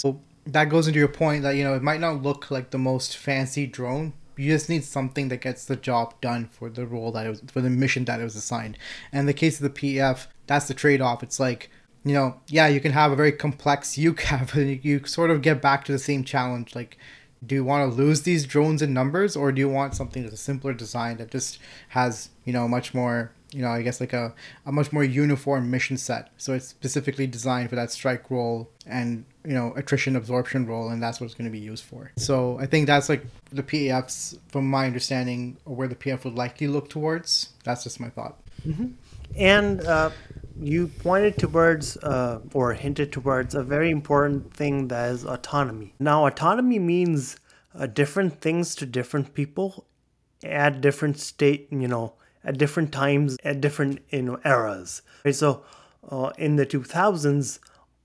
that goes into your point that, you know, it might not look like the most fancy drone. You just need something that gets the job done for the role that it was, for the mission that it was assigned. And in the case of the P E F, that's the trade-off. It's like, you know, yeah, you can have a very complex U C A V, and you, you sort of get back to the same challenge. Like, do you want to lose these drones in numbers, or do you want something that's a simpler design that just has, you know, much more, you know, I guess like a, a much more uniform mission set. So it's specifically designed for that strike role and, you know, attrition absorption role, and that's what it's going to be used for. So I think that's like the P A Fs, from my understanding, or where the P F would likely look towards. That's just my thought. Mm-hmm. And uh, you pointed towards uh, or hinted towards a very important thing, that is autonomy. Now, autonomy means uh, different things to different people at different state, you know, at different times, at different, you know, eras. Right? So uh, in the two thousands,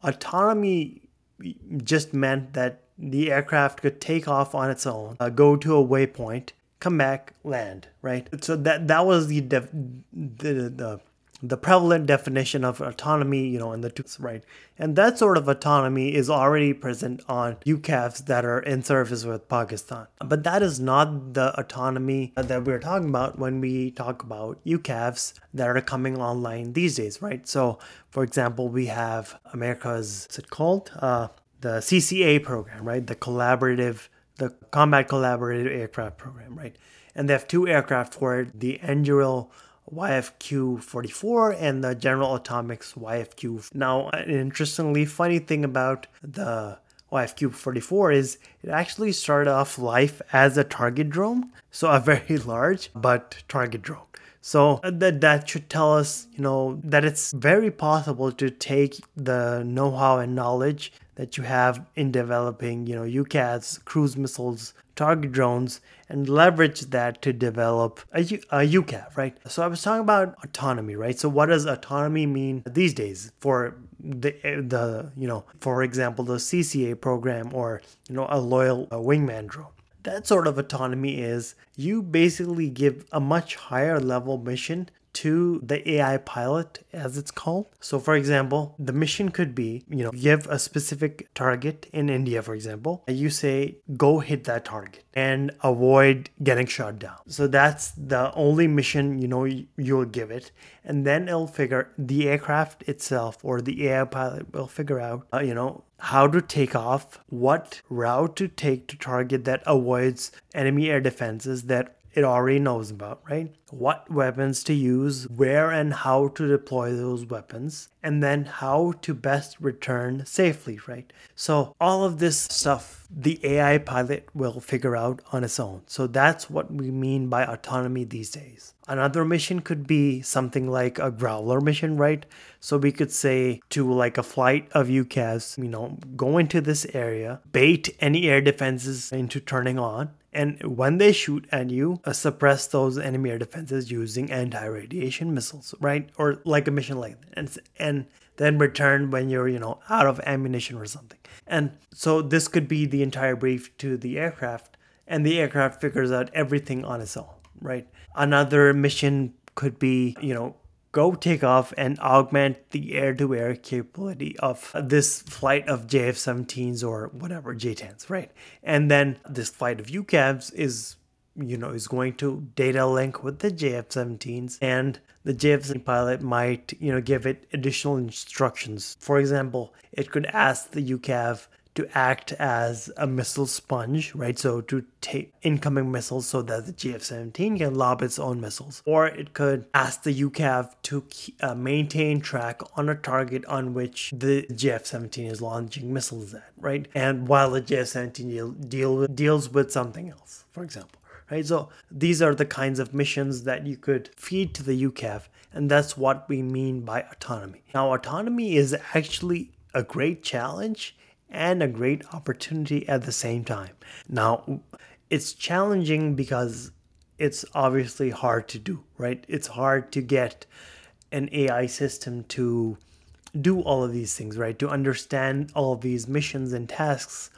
autonomy just meant that the aircraft could take off on its own, uh, go to a waypoint, come back, land, right? So that that was the def- the, the the prevalent definition of autonomy, you know, in the two, right? And that sort of autonomy is already present on U C A Vs that are in service with Pakistan. But that is not the autonomy that we're talking about when we talk about U C A Vs that are coming online these days, right? So, for example, we have America's, what's it called? Uh, the C C A program, right? The collaborative, the Combat Collaborative Aircraft Program, right? And they have two aircraft for it, the Anduril Y F Q forty-four and the General Atomics Y F Q. Now, an interestingly funny thing about the Y F Q forty-four is it actually started off life as a target drone, so a very large but target drone. So that that should tell us, you know, that it's very possible to take the know-how and knowledge that you have in developing, you know, U C A Vs, cruise missiles, target drones, and leverage that to develop a, U- a U C A V, right? So I was talking about autonomy, right? So what does autonomy mean these days for the, the you know, for example, the C C A program, or, you know, a loyal a wingman drone? That sort of autonomy is you basically give a much higher level mission to the A I pilot, as it's called. So, for example, the mission could be, you know, give a specific target in India, for example, and you say, go hit that target and avoid getting shot down. So that's the only mission, you know, you'll give it. And then it'll figure, the aircraft itself or the A I pilot will figure out, uh, you know, how to take off, what route to take to target that avoids enemy air defenses that it already knows about, right? What weapons to use, where and how to deploy those weapons, and then how to best return safely, right? So all of this stuff, the A I pilot will figure out on its own. So that's what we mean by autonomy these days. Another mission could be something like a Growler mission, right? So we could say to like a flight of U C A Vs, you know, go into this area, bait any air defenses into turning on, and when they shoot at you, uh, suppress those enemy air defenses using anti-radiation missiles, right? Or like a mission like that. And, and then return when you're, you know, out of ammunition or something. And so this could be the entire brief to the aircraft, and the aircraft figures out everything on its own, right? Another mission could be, you know, go take off and augment the air-to-air capability of this flight of J F seventeens or whatever, J tens, right? And then this flight of U C A Vs is, you know, is going to data link with the J F seventeens, and the J F seventeen pilot might, you know, give it additional instructions. For example, it could ask the U C A V to act as a missile sponge, right? So to take incoming missiles so that the J F seventeen can lob its own missiles. Or it could ask the U C A V to uh, maintain track on a target on which the J F seventeen is launching missiles at, right? And while the J F seventeen deal, deal with, deals with something else, for example, right? So these are the kinds of missions that you could feed to the U C A V, and that's what we mean by autonomy. Now, autonomy is actually a great challenge and a great opportunity at the same time. Now, it's challenging because it's obviously hard to do, right? It's hard to get an A I system to do all of these things, right? To understand all of these missions and tasks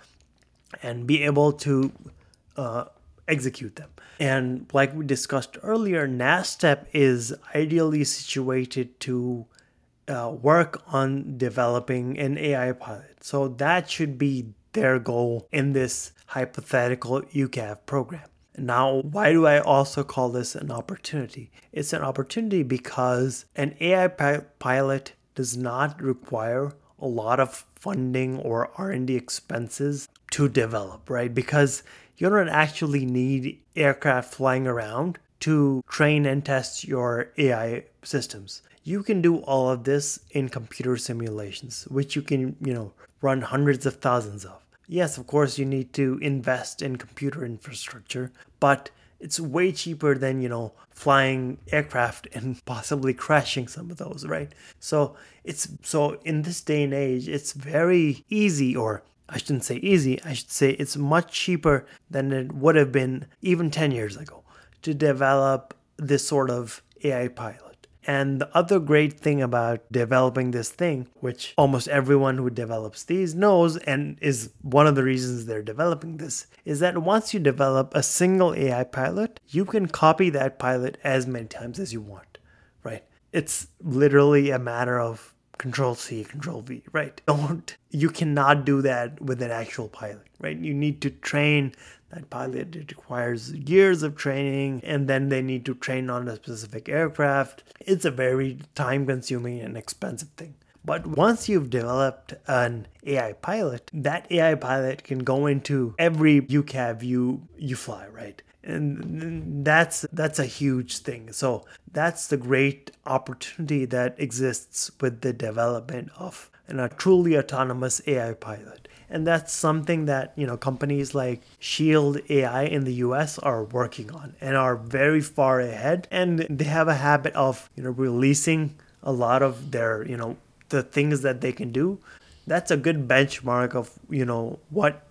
and be able to uh, execute them. And like we discussed earlier, NASTEP is ideally situated to Uh, work on developing an A I pilot. So that should be their goal in this hypothetical U C A V program. Now, why do I also call this an opportunity? It's an opportunity because an A I pi- pilot does not require a lot of funding or R and D expenses to develop, right? Because you don't actually need aircraft flying around to train and test your A I systems. You can do all of this in computer simulations, which you can, you know, run hundreds of thousands of. Yes, of course, you need to invest in computer infrastructure, but it's way cheaper than, you know, flying aircraft and possibly crashing some of those, right? So it's so in this day and age, it's very easy, or I shouldn't say easy, I should say it's much cheaper than it would have been even ten years ago to develop this sort of A I pilot. And the other great thing about developing this thing, which almost everyone who develops these knows and is one of the reasons they're developing this, is that once you develop a single A I pilot, you can copy that pilot as many times as you want, right? It's literally a matter of control C, control V, right? Don't, you cannot do that with an actual pilot, right? You need to train that pilot. It requires years of training, and then they need to train on a specific aircraft. It's a very time consuming and expensive thing. But once you've developed an A I pilot, that A I pilot can go into every U C A V you, you fly, right? And that's that's a huge thing. So that's the great opportunity that exists with the development of an, a truly autonomous A I pilot. And that's something that, you know, companies like Shield A I in the U S are working on and are very far ahead. And they have a habit of, you know, releasing a lot of their, you know, the things that they can do. That's a good benchmark of, you know, what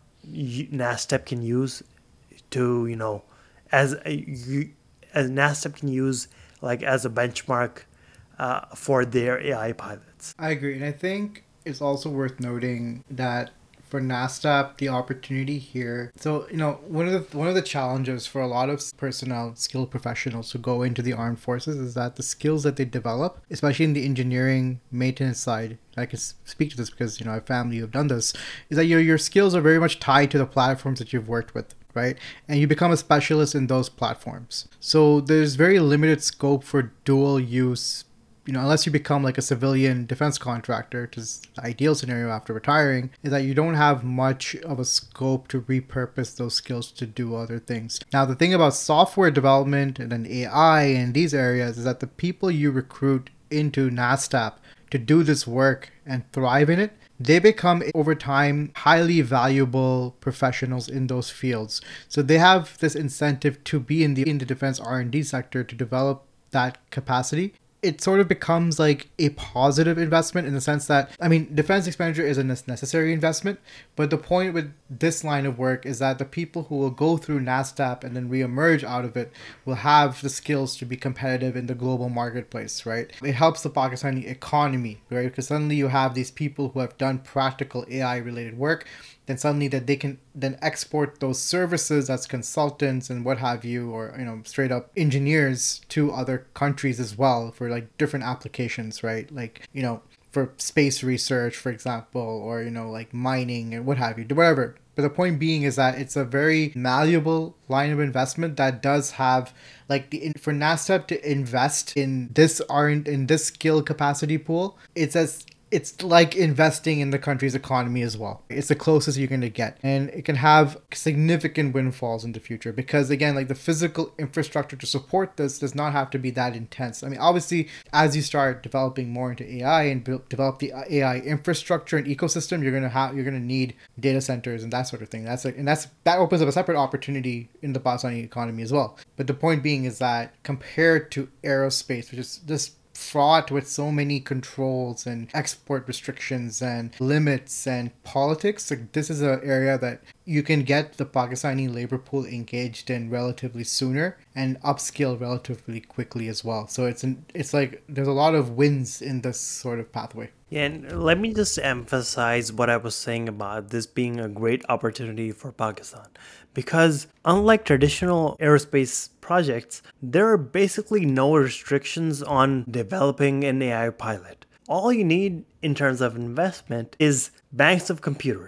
NASTEP can use to, you know, as a, as NASTEP can use like as a benchmark uh, for their A I pilots. I agree. And I think it's also worth noting that for NASTEP, the opportunity here. So, you know, one of the one of the challenges for a lot of personnel, skilled professionals who go into the armed forces is that the skills that they develop, especially in the engineering maintenance side, I can speak to this because, you know, I have family who have done this, is that your your skills are very much tied to the platforms that you've worked with, right? And you become a specialist in those platforms. So there's very limited scope for dual use, you know, unless you become like a civilian defense contractor, which is the ideal scenario after retiring, is that you don't have much of a scope to repurpose those skills to do other things. Now, the thing about software development and then A I in these areas is that the people you recruit into NASTEP to do this work and thrive in it, they become over time highly valuable professionals in those fields. So they have this incentive to be in the in the defense R and D sector to develop that capacity. It sort of becomes like a positive investment in the sense that, I mean, defense expenditure is a necessary investment, but the point with this line of work is that the people who will go through NASTEP and then reemerge out of it will have the skills to be competitive in the global marketplace, right? It helps the Pakistani economy, right? Because suddenly you have these people who have done practical A I related work, then suddenly that they can then export those services as consultants and what have you, or, you know, straight up engineers to other countries as well for like different applications, right? Like, you know, for space research, for example, or, you know, like mining and what have you, whatever. But the point being is that it's a very malleable line of investment that does have like the, for NASTEP to invest in this aren't in this skill capacity pool, it's as it's like investing in the country's economy as well. It's the closest you're going to get. And it can have significant windfalls in the future because, again, like the physical infrastructure to support this does not have to be that intense. I mean, obviously, as you start developing more into A I and build, develop the A I infrastructure and ecosystem, you're going to have, you're going to need data centers and that sort of thing. That's like, and that's, that opens up a separate opportunity in the Pakistani economy as well. But the point being is that compared to aerospace, which is just fraught with so many controls and export restrictions and limits and politics, like this is an area that you can get the Pakistani labor pool engaged in relatively sooner and upskill relatively quickly as well. So it's an, it's like there's a lot of wins in this sort of pathway. Yeah, and let me just emphasize what I was saying about this being a great opportunity for Pakistan. Because unlike traditional aerospace projects, there are basically no restrictions on developing an A I pilot. All you need in terms of investment is banks of computers.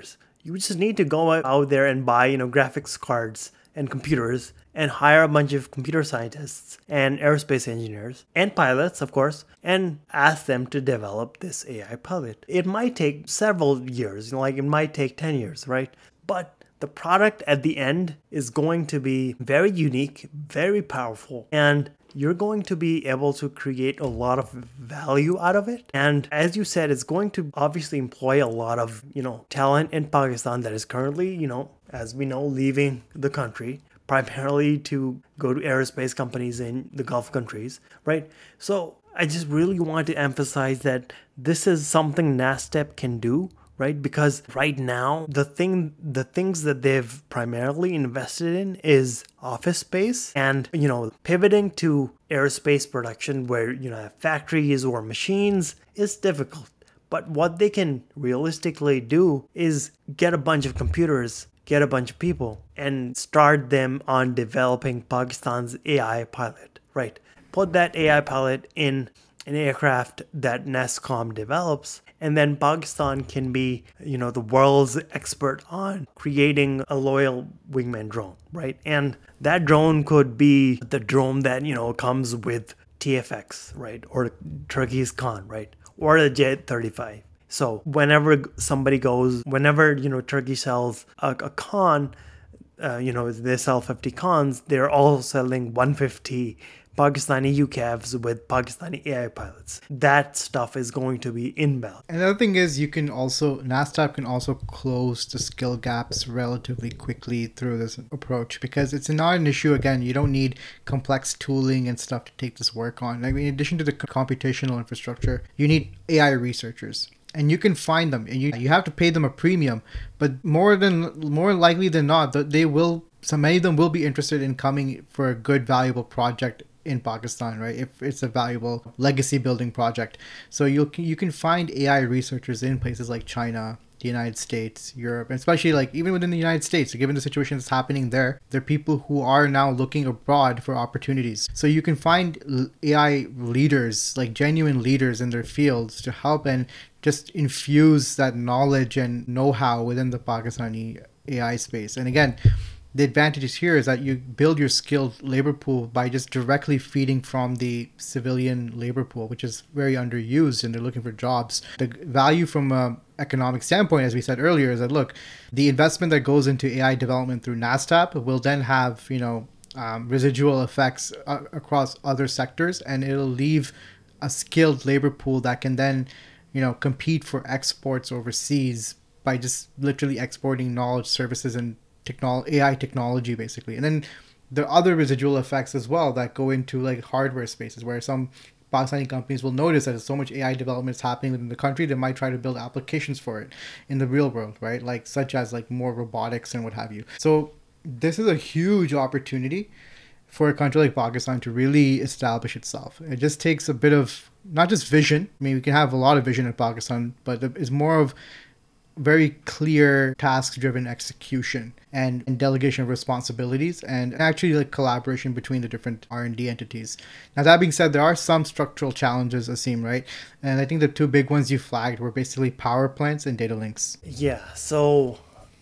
You just need to go out there and buy, you know, graphics cards and computers and hire a bunch of computer scientists and aerospace engineers and pilots, of course, and ask them to develop this A I pilot. It might take several years, you know, like it might take ten years, right? But the product at the end is going to be very unique, very powerful, and you're going to be able to create a lot of value out of it. And as you said, it's going to obviously employ a lot of, you know, talent in Pakistan that is currently, you know, as we know, leaving the country, primarily to go to aerospace companies in the Gulf countries, right? So I just really want to emphasize that this is something NASTEP can do, right? Because right now, the thing, the things that they've primarily invested in is office space, and, you know, pivoting to aerospace production where, you know, factories or machines is difficult. But what they can realistically do is get a bunch of computers, get a bunch of people, and start them on developing Pakistan's A I pilot, right? Put that A I pilot in an aircraft that NESCOM develops, and then Pakistan can be, you know, the world's expert on creating a loyal wingman drone, right? And that drone could be the drone that, you know, comes with T F X, right? Or Turkey's Khan, right? Or the Jet thirty-five. So whenever somebody goes, whenever, you know, Turkey sells a, a Khan, uh, you know, they sell fifty Khans, they're all selling one hundred fifty Pakistani U C A Vs with Pakistani A I pilots. That stuff is going to be inbound. Another thing is you can also, NASTEP can also close the skill gaps relatively quickly through this approach, because it's not an issue, again, you don't need complex tooling and stuff to take this work on. Like, in addition to the computational infrastructure, you need A I researchers. And you can find them, and you you have to pay them a premium, but more than more likely than not, they will. So many of them will be interested in coming for a good, valuable project in Pakistan, right? If it's a valuable legacy building project, so you you can find A I researchers in places like China, the United States, Europe, and especially like even within the United States, given the situation that's happening there, there are people who are now looking abroad for opportunities. So you can find A I leaders, like genuine leaders in their fields, to help and just infuse that knowledge and know-how within the Pakistani A I space. And again, the advantages here is that you build your skilled labor pool by just directly feeding from the civilian labor pool, which is very underused, and they're looking for jobs. The value from an economic standpoint, as we said earlier, is that, look, the investment that goes into A I development through NASTEP will then have, you know, um, residual effects uh, across other sectors, and it'll leave a skilled labor pool that can then, you know, compete for exports overseas by just literally exporting knowledge, services, and technology, A I technology, basically. And then there are other residual effects as well that go into like hardware spaces, where some Pakistani companies will notice that there's so much A I development is happening within the country, they might try to build applications for it in the real world, right? Like such as like more robotics and what have you. So this is a huge opportunity for a country like Pakistan to really establish itself. It just takes a bit of not just vision. I mean, we can have a lot of vision in Pakistan, but it's more of very clear task-driven execution and, and delegation of responsibilities, and actually like collaboration between the different R and D entities. Now, that being said, there are some structural challenges, Asim, right? And I think the two big ones you flagged were basically power plants and data links. Yeah, so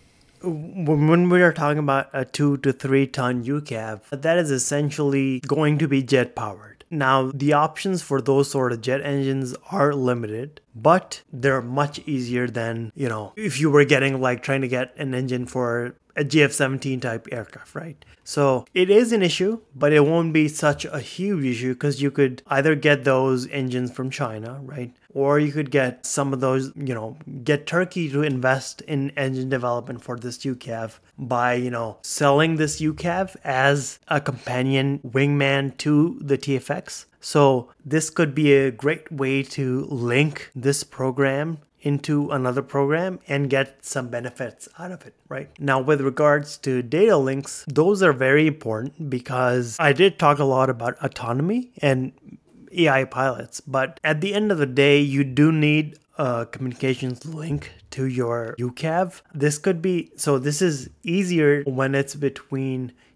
when we are talking about a two to three ton U C A V, that is essentially going to be jet powered. Now, the options for those sort of jet engines are limited, but they're much easier than, you know, if you were getting like trying to get an engine for a G F seventeen type aircraft, right? So it is an issue, but it won't be such a huge issue because you could either get those engines from China, right? Or you could get some of those, you know, get Turkey to invest in engine development for this U C A V by, you know, selling this U C A V as a companion wingman to the T F X. So this could be a great way to link this program into another program and get some benefits out of it, right? Now, with regards to data links, those are very important because I did talk a lot about autonomy and A I pilots, but at the end of the day, you do need a communications link to your U C A V. This could be, so this is easier when it's between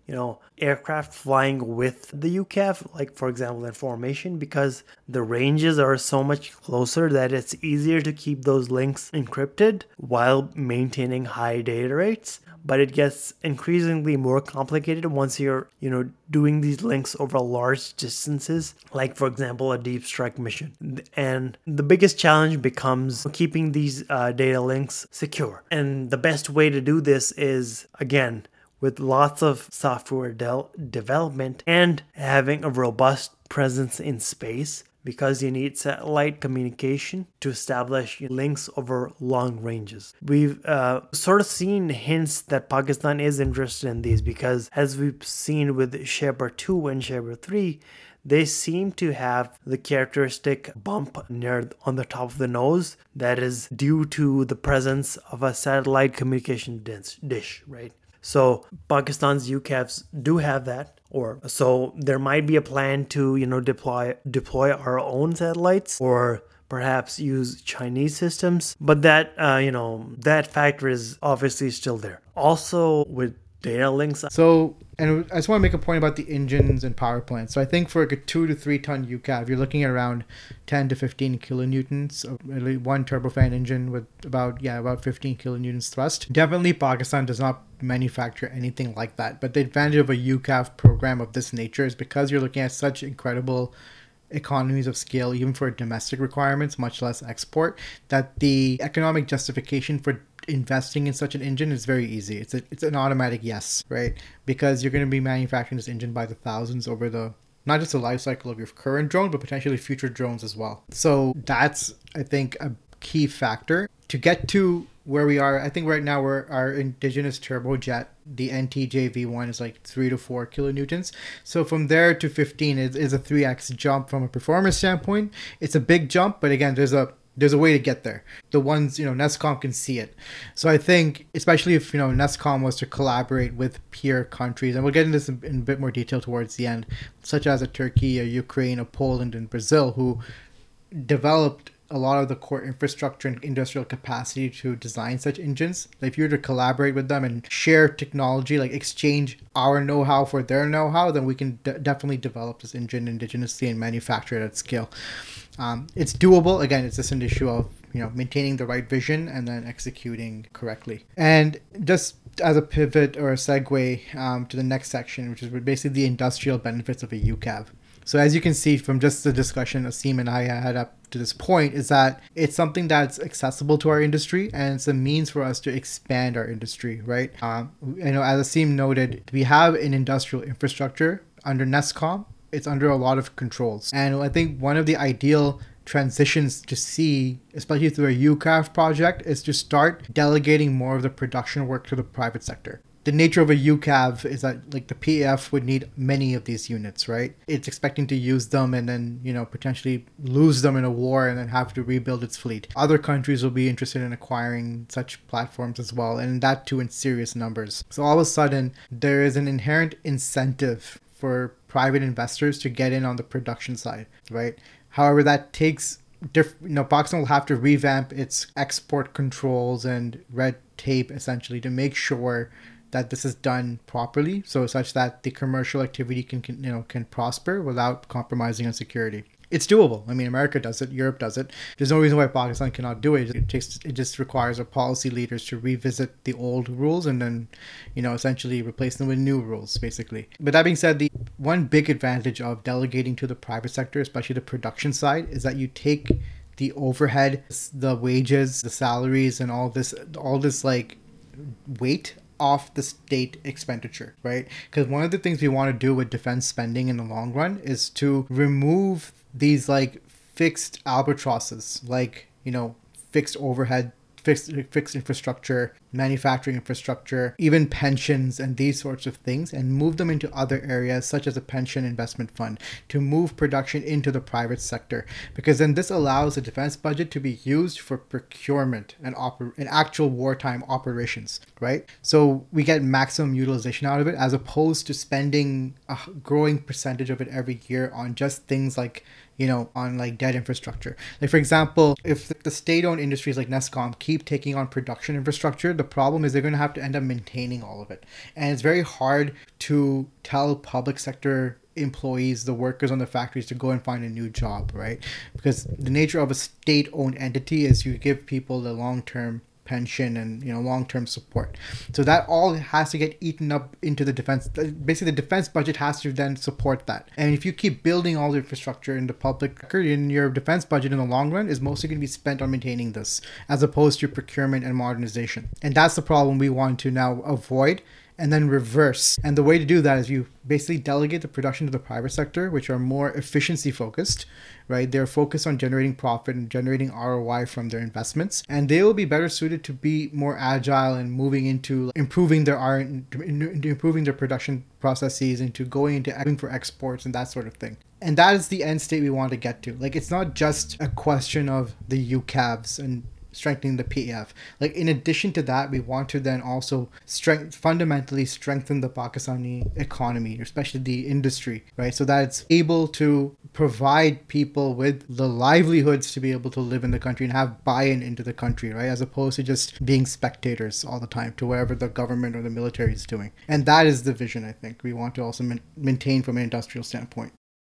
you know, aircraft flying with the U C A V, like for example in formation, because the ranges are so much closer that it's easier to keep those links encrypted while maintaining high data rates. But it gets increasingly more complicated once you're, you know, doing these links over large distances, like for example, a deep strike mission. And the biggest challenge becomes keeping these uh, data links secure. And the best way to do this is, again, with lots of software de- development and having a robust presence in space, because you need satellite communication to establish links over long ranges. We've uh, sort of seen hints that Pakistan is interested in these, because as we've seen with Shabar two and Shabar three, they seem to have the characteristic bump near on the top of the nose that is due to the presence of a satellite communication dish, right? So Pakistan's U C A Vs do have that, or so there might be a plan to, you know, deploy deploy our own satellites, or perhaps use Chinese systems. But that, uh, you know, that factor is obviously still there. Also with data links. So, and I just want to make a point about the engines and power plants. So I think for like a two to three ton U C A V, you're looking at around ten to fifteen kilonewtons of one turbofan engine with about, yeah, about fifteen kilonewtons thrust. Definitely Pakistan does not manufacture anything like that. But the advantage of a U C A V program of this nature is because you're looking at such incredible economies of scale, even for domestic requirements, much less export, that the economic justification for investing in such an engine is very easy. It's a, it's an automatic yes, right? Because you're going to be manufacturing this engine by the thousands over the, not just the life cycle of your current drone, but potentially future drones as well. So that's, I think, a key factor to get to where we are. I think right now we're our indigenous turbojet, the N T J V one, is like three to four kilonewtons. So from there to fifteen is, is a three x jump from a performance standpoint. It's a big jump, but again, there's a there's a way to get there. The ones, you know, NESCOM can see it. So I think, especially if, you know, NESCOM was to collaborate with peer countries, and we'll get into this in, in a bit more detail towards the end, such as a Turkey, a Ukraine, a Poland, and Brazil, who developed a lot of the core infrastructure and industrial capacity to design such engines. If you were to collaborate with them and share technology, like exchange our know-how for their know-how, then we can de- definitely develop this engine indigenously and manufacture it at scale. Um, it's doable. Again, it's just an issue of, you know, maintaining the right vision and then executing correctly. And just as a pivot or a segue um, to the next section, which is basically the industrial benefits of a U C A V. So as you can see from just the discussion Asim and I had up to this point, is that it's something that's accessible to our industry, and it's a means for us to expand our industry, right? Um, you know, as Asim noted, we have an industrial infrastructure under NESCOM. It's under a lot of controls. And I think one of the ideal transitions to see, especially through a U C A V project, is to start delegating more of the production work to the private sector. The nature of a U C A V is that, like, the P A F would need many of these units, right? It's expecting to use them and then, you know, potentially lose them in a war and then have to rebuild its fleet. Other countries will be interested in acquiring such platforms as well, and that too in serious numbers. So all of a sudden, there is an inherent incentive for private investors to get in on the production side, right? However, that takes Diff, you know, Pakistan will have to revamp its export controls and red tape essentially to make sure that this is done properly, so such that the commercial activity can, can you know can prosper without compromising on security. It's doable. I mean, America does it, Europe does it. There's no reason why Pakistan cannot do it. It takes it just requires our policy leaders to revisit the old rules and then, you know, essentially replace them with new rules, basically. But that being said, the one big advantage of delegating to the private sector, especially the production side, is that you take the overhead, the wages, the salaries, and all this, all this like weight off the state expenditure, right? Because one of the things we want to do with defense spending in the long run is to remove these like fixed albatrosses, like, you know, fixed overhead, fixed fixed infrastructure, manufacturing infrastructure, even pensions and these sorts of things, and move them into other areas such as a pension investment fund to move production into the private sector, because then this allows the defense budget to be used for procurement and oper- and actual wartime operations, right? So we get maximum utilization out of it, as opposed to spending a growing percentage of it every year on just things like you know, on like dead infrastructure. Like for example, if the state-owned industries like Nescom keep taking on production infrastructure, the problem is they're going to have to end up maintaining all of it. And it's very hard to tell public sector employees, the workers on the factories, to go and find a new job, right? Because the nature of a state-owned entity is you give people the long-term pension and, you know, long-term support. So that all has to get eaten up into the defense. Basically, the defense budget has to then support that. And if you keep building all the infrastructure in the public record, in your defense budget in the long run is mostly going to be spent on maintaining this, as opposed to procurement and modernization. And that's the problem we want to now avoid and then reverse. And the way to do that is you basically delegate the production to the private sector, which are more efficiency focused, right? They're focused on generating profit and generating R O I from their investments. And they will be better suited to be more agile and moving into improving their R, into improving their production processes, into going into aiming for exports and that sort of thing. And that is the end state we want to get to. Like, it's not just a question of the U C A Vs and strengthening the P E F. Like, in addition to that, we want to then also strength fundamentally strengthen the Pakistani economy, especially the industry, right? So that it's able to provide people with the livelihoods to be able to live in the country and have buy-in into the country, right? As opposed to just being spectators all the time to wherever the government or the military is doing. And that is the vision, I think, we want to also ma- maintain from an industrial standpoint.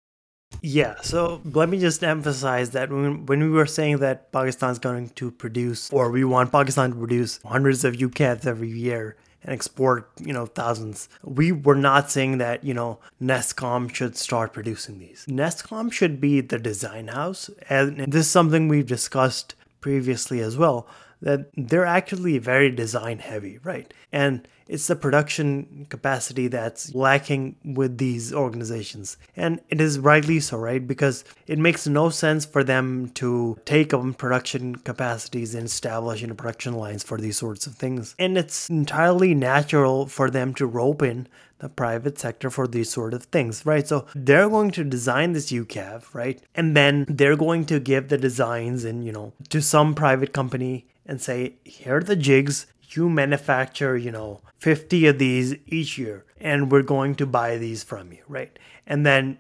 Yeah, so let me just emphasize that when, when we were saying that Pakistan's going to produce, or we want Pakistan to produce hundreds of U C A Vs every year and export, you know, thousands, we were not saying that, you know, Nescom should start producing these. Nescom should be the design house, and this is something we've discussed previously as well, that they're actually very design heavy, right? And it's the production capacity that's lacking with these organizations. And it is rightly so, right? Because it makes no sense for them to take on production capacities and establish, you know, production lines for these sorts of things. And it's entirely natural for them to rope in the private sector for these sort of things, right? So they're going to design this U C A V, right? And then they're going to give the designs and, you know, to some private company and say, here are the jigs, you manufacture, you know, fifty of these each year, and we're going to buy these from you, right? And then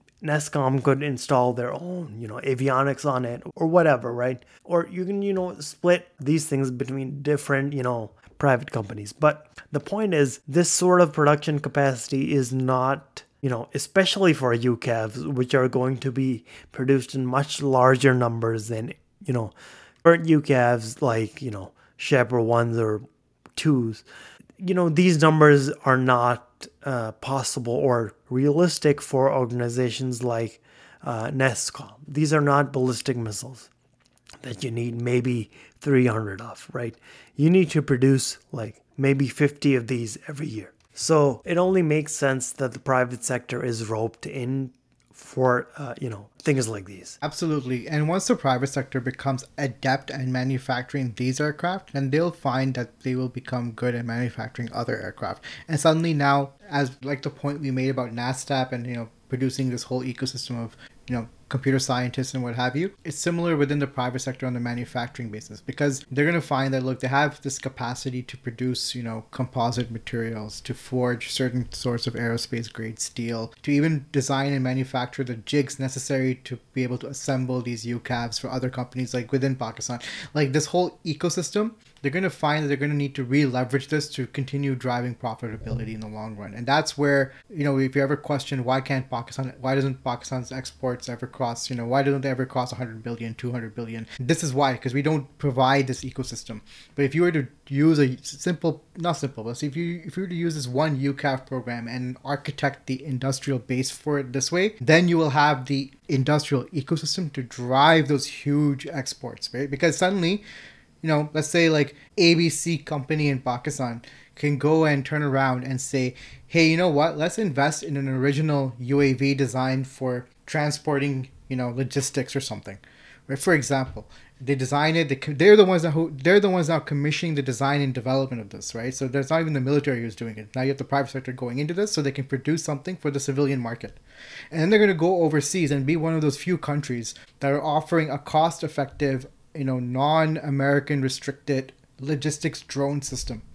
Nescom could install their own, you know, avionics on it or whatever, right? Or you can, you know, split these things between different, you know, private companies. But the point is, this sort of production capacity is not, you know, especially for U C A Vs, which are going to be produced in much larger numbers than, you know, current U C A Vs like, you know, Shepard ones or twos. You know, these numbers are not uh, possible or realistic for organizations like uh, Nescom. These are not ballistic missiles that you need maybe three hundred of, right? You need to produce like maybe fifty of these every year. So it only makes sense that the private sector is roped in for, uh, you know, things like these. Absolutely. And once the private sector becomes adept at manufacturing these aircraft, then they'll find that they will become good at manufacturing other aircraft. And suddenly now, as like the point we made about NASTAP and, you know, producing this whole ecosystem of, you know, computer scientists and what have you, it's similar within the private sector on the manufacturing basis, because they're going to find that, look, they have this capacity to produce, you know, composite materials, to forge certain sorts of aerospace grade steel, to even design and manufacture the jigs necessary to be able to assemble these U C A Vs for other companies like within Pakistan. Like this whole ecosystem, they're going to find that they're going to need to re-leverage this to continue driving profitability in the long run. And that's where, you know, if you ever question why can't Pakistan, why doesn't Pakistan's exports ever cross, you know, why don't they ever cross one hundred billion, two hundred billion? This is why, because we don't provide this ecosystem. But if you were to use a simple, not simple, but if you if you were to use this one U C A V program and architect the industrial base for it this way, then you will have the industrial ecosystem to drive those huge exports, right? Because suddenly, you know, let's say like A B C company in Pakistan can go and turn around and say, hey, you know what, let's invest in an original U A V design for transporting, you know, logistics or something, right? For example, they design it, they, they're the ones that who, they're the ones now commissioning the design and development of this, right? So there's not even the military who's doing it. Now you have the private sector going into this so they can produce something for the civilian market. And then they're going to go overseas and be one of those few countries that are offering a cost-effective, you know, non-American restricted logistics drone system.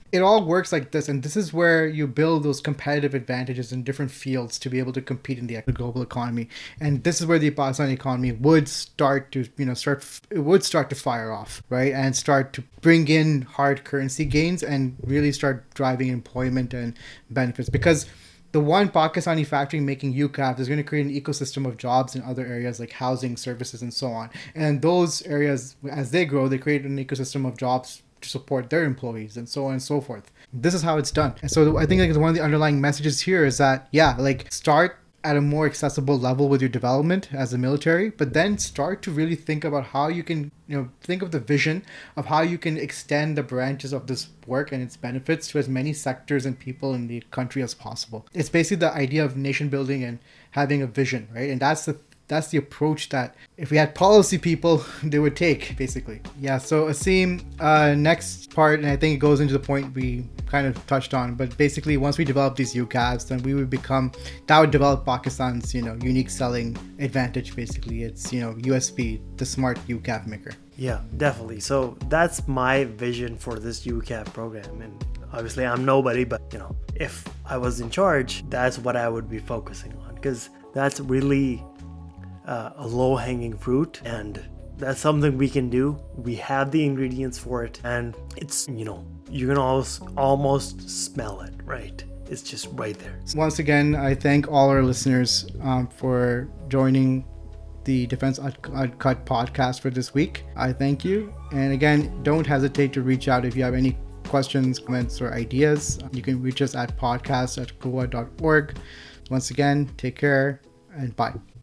it all works like this, and this is where you build those competitive advantages in different fields to be able to compete in the global economy. And this is where the Pakistani economy would start to, you know, start it would start to fire off, right, and start to bring in hard currency gains and really start driving employment and benefits. Because the one Pakistani factory making U C A V is going to create an ecosystem of jobs in other areas like housing, services, and so on. And those areas, as they grow, they create an ecosystem of jobs to support their employees and so on and so forth. This is how it's done. And so I think like one of the underlying messages here is that, yeah, like start at a more accessible level with your development as a military, but then start to really think about how you can, you know, think of the vision of how you can extend the branches of this work and its benefits to as many sectors and people in the country as possible. It's basically the idea of nation building and having a vision, right? And that's the That's the approach that if we had policy people, they would take, basically. Yeah, so Asim, uh, next part, and I think it goes into the point we kind of touched on, but basically once we develop these U C A Vs, then we would become, that would develop Pakistan's, you know, unique selling advantage, basically. It's, you know, U S P, the smart U C A V maker. Yeah, definitely. So that's my vision for this U C A V program. And obviously I'm nobody, but, you know, if I was in charge, that's what I would be focusing on, because that's really Uh, a low-hanging fruit, and that's something we can do. We have the ingredients for it, and it's, you know, you can almost almost smell it, right? It's just right there. Once again, I thank all our listeners um, for joining the Defense Uncut podcast for this week. I thank you, and again, don't hesitate to reach out if you have any questions, comments, or ideas. You can reach us at podcast at kuwa dot org. Once again, take care and bye.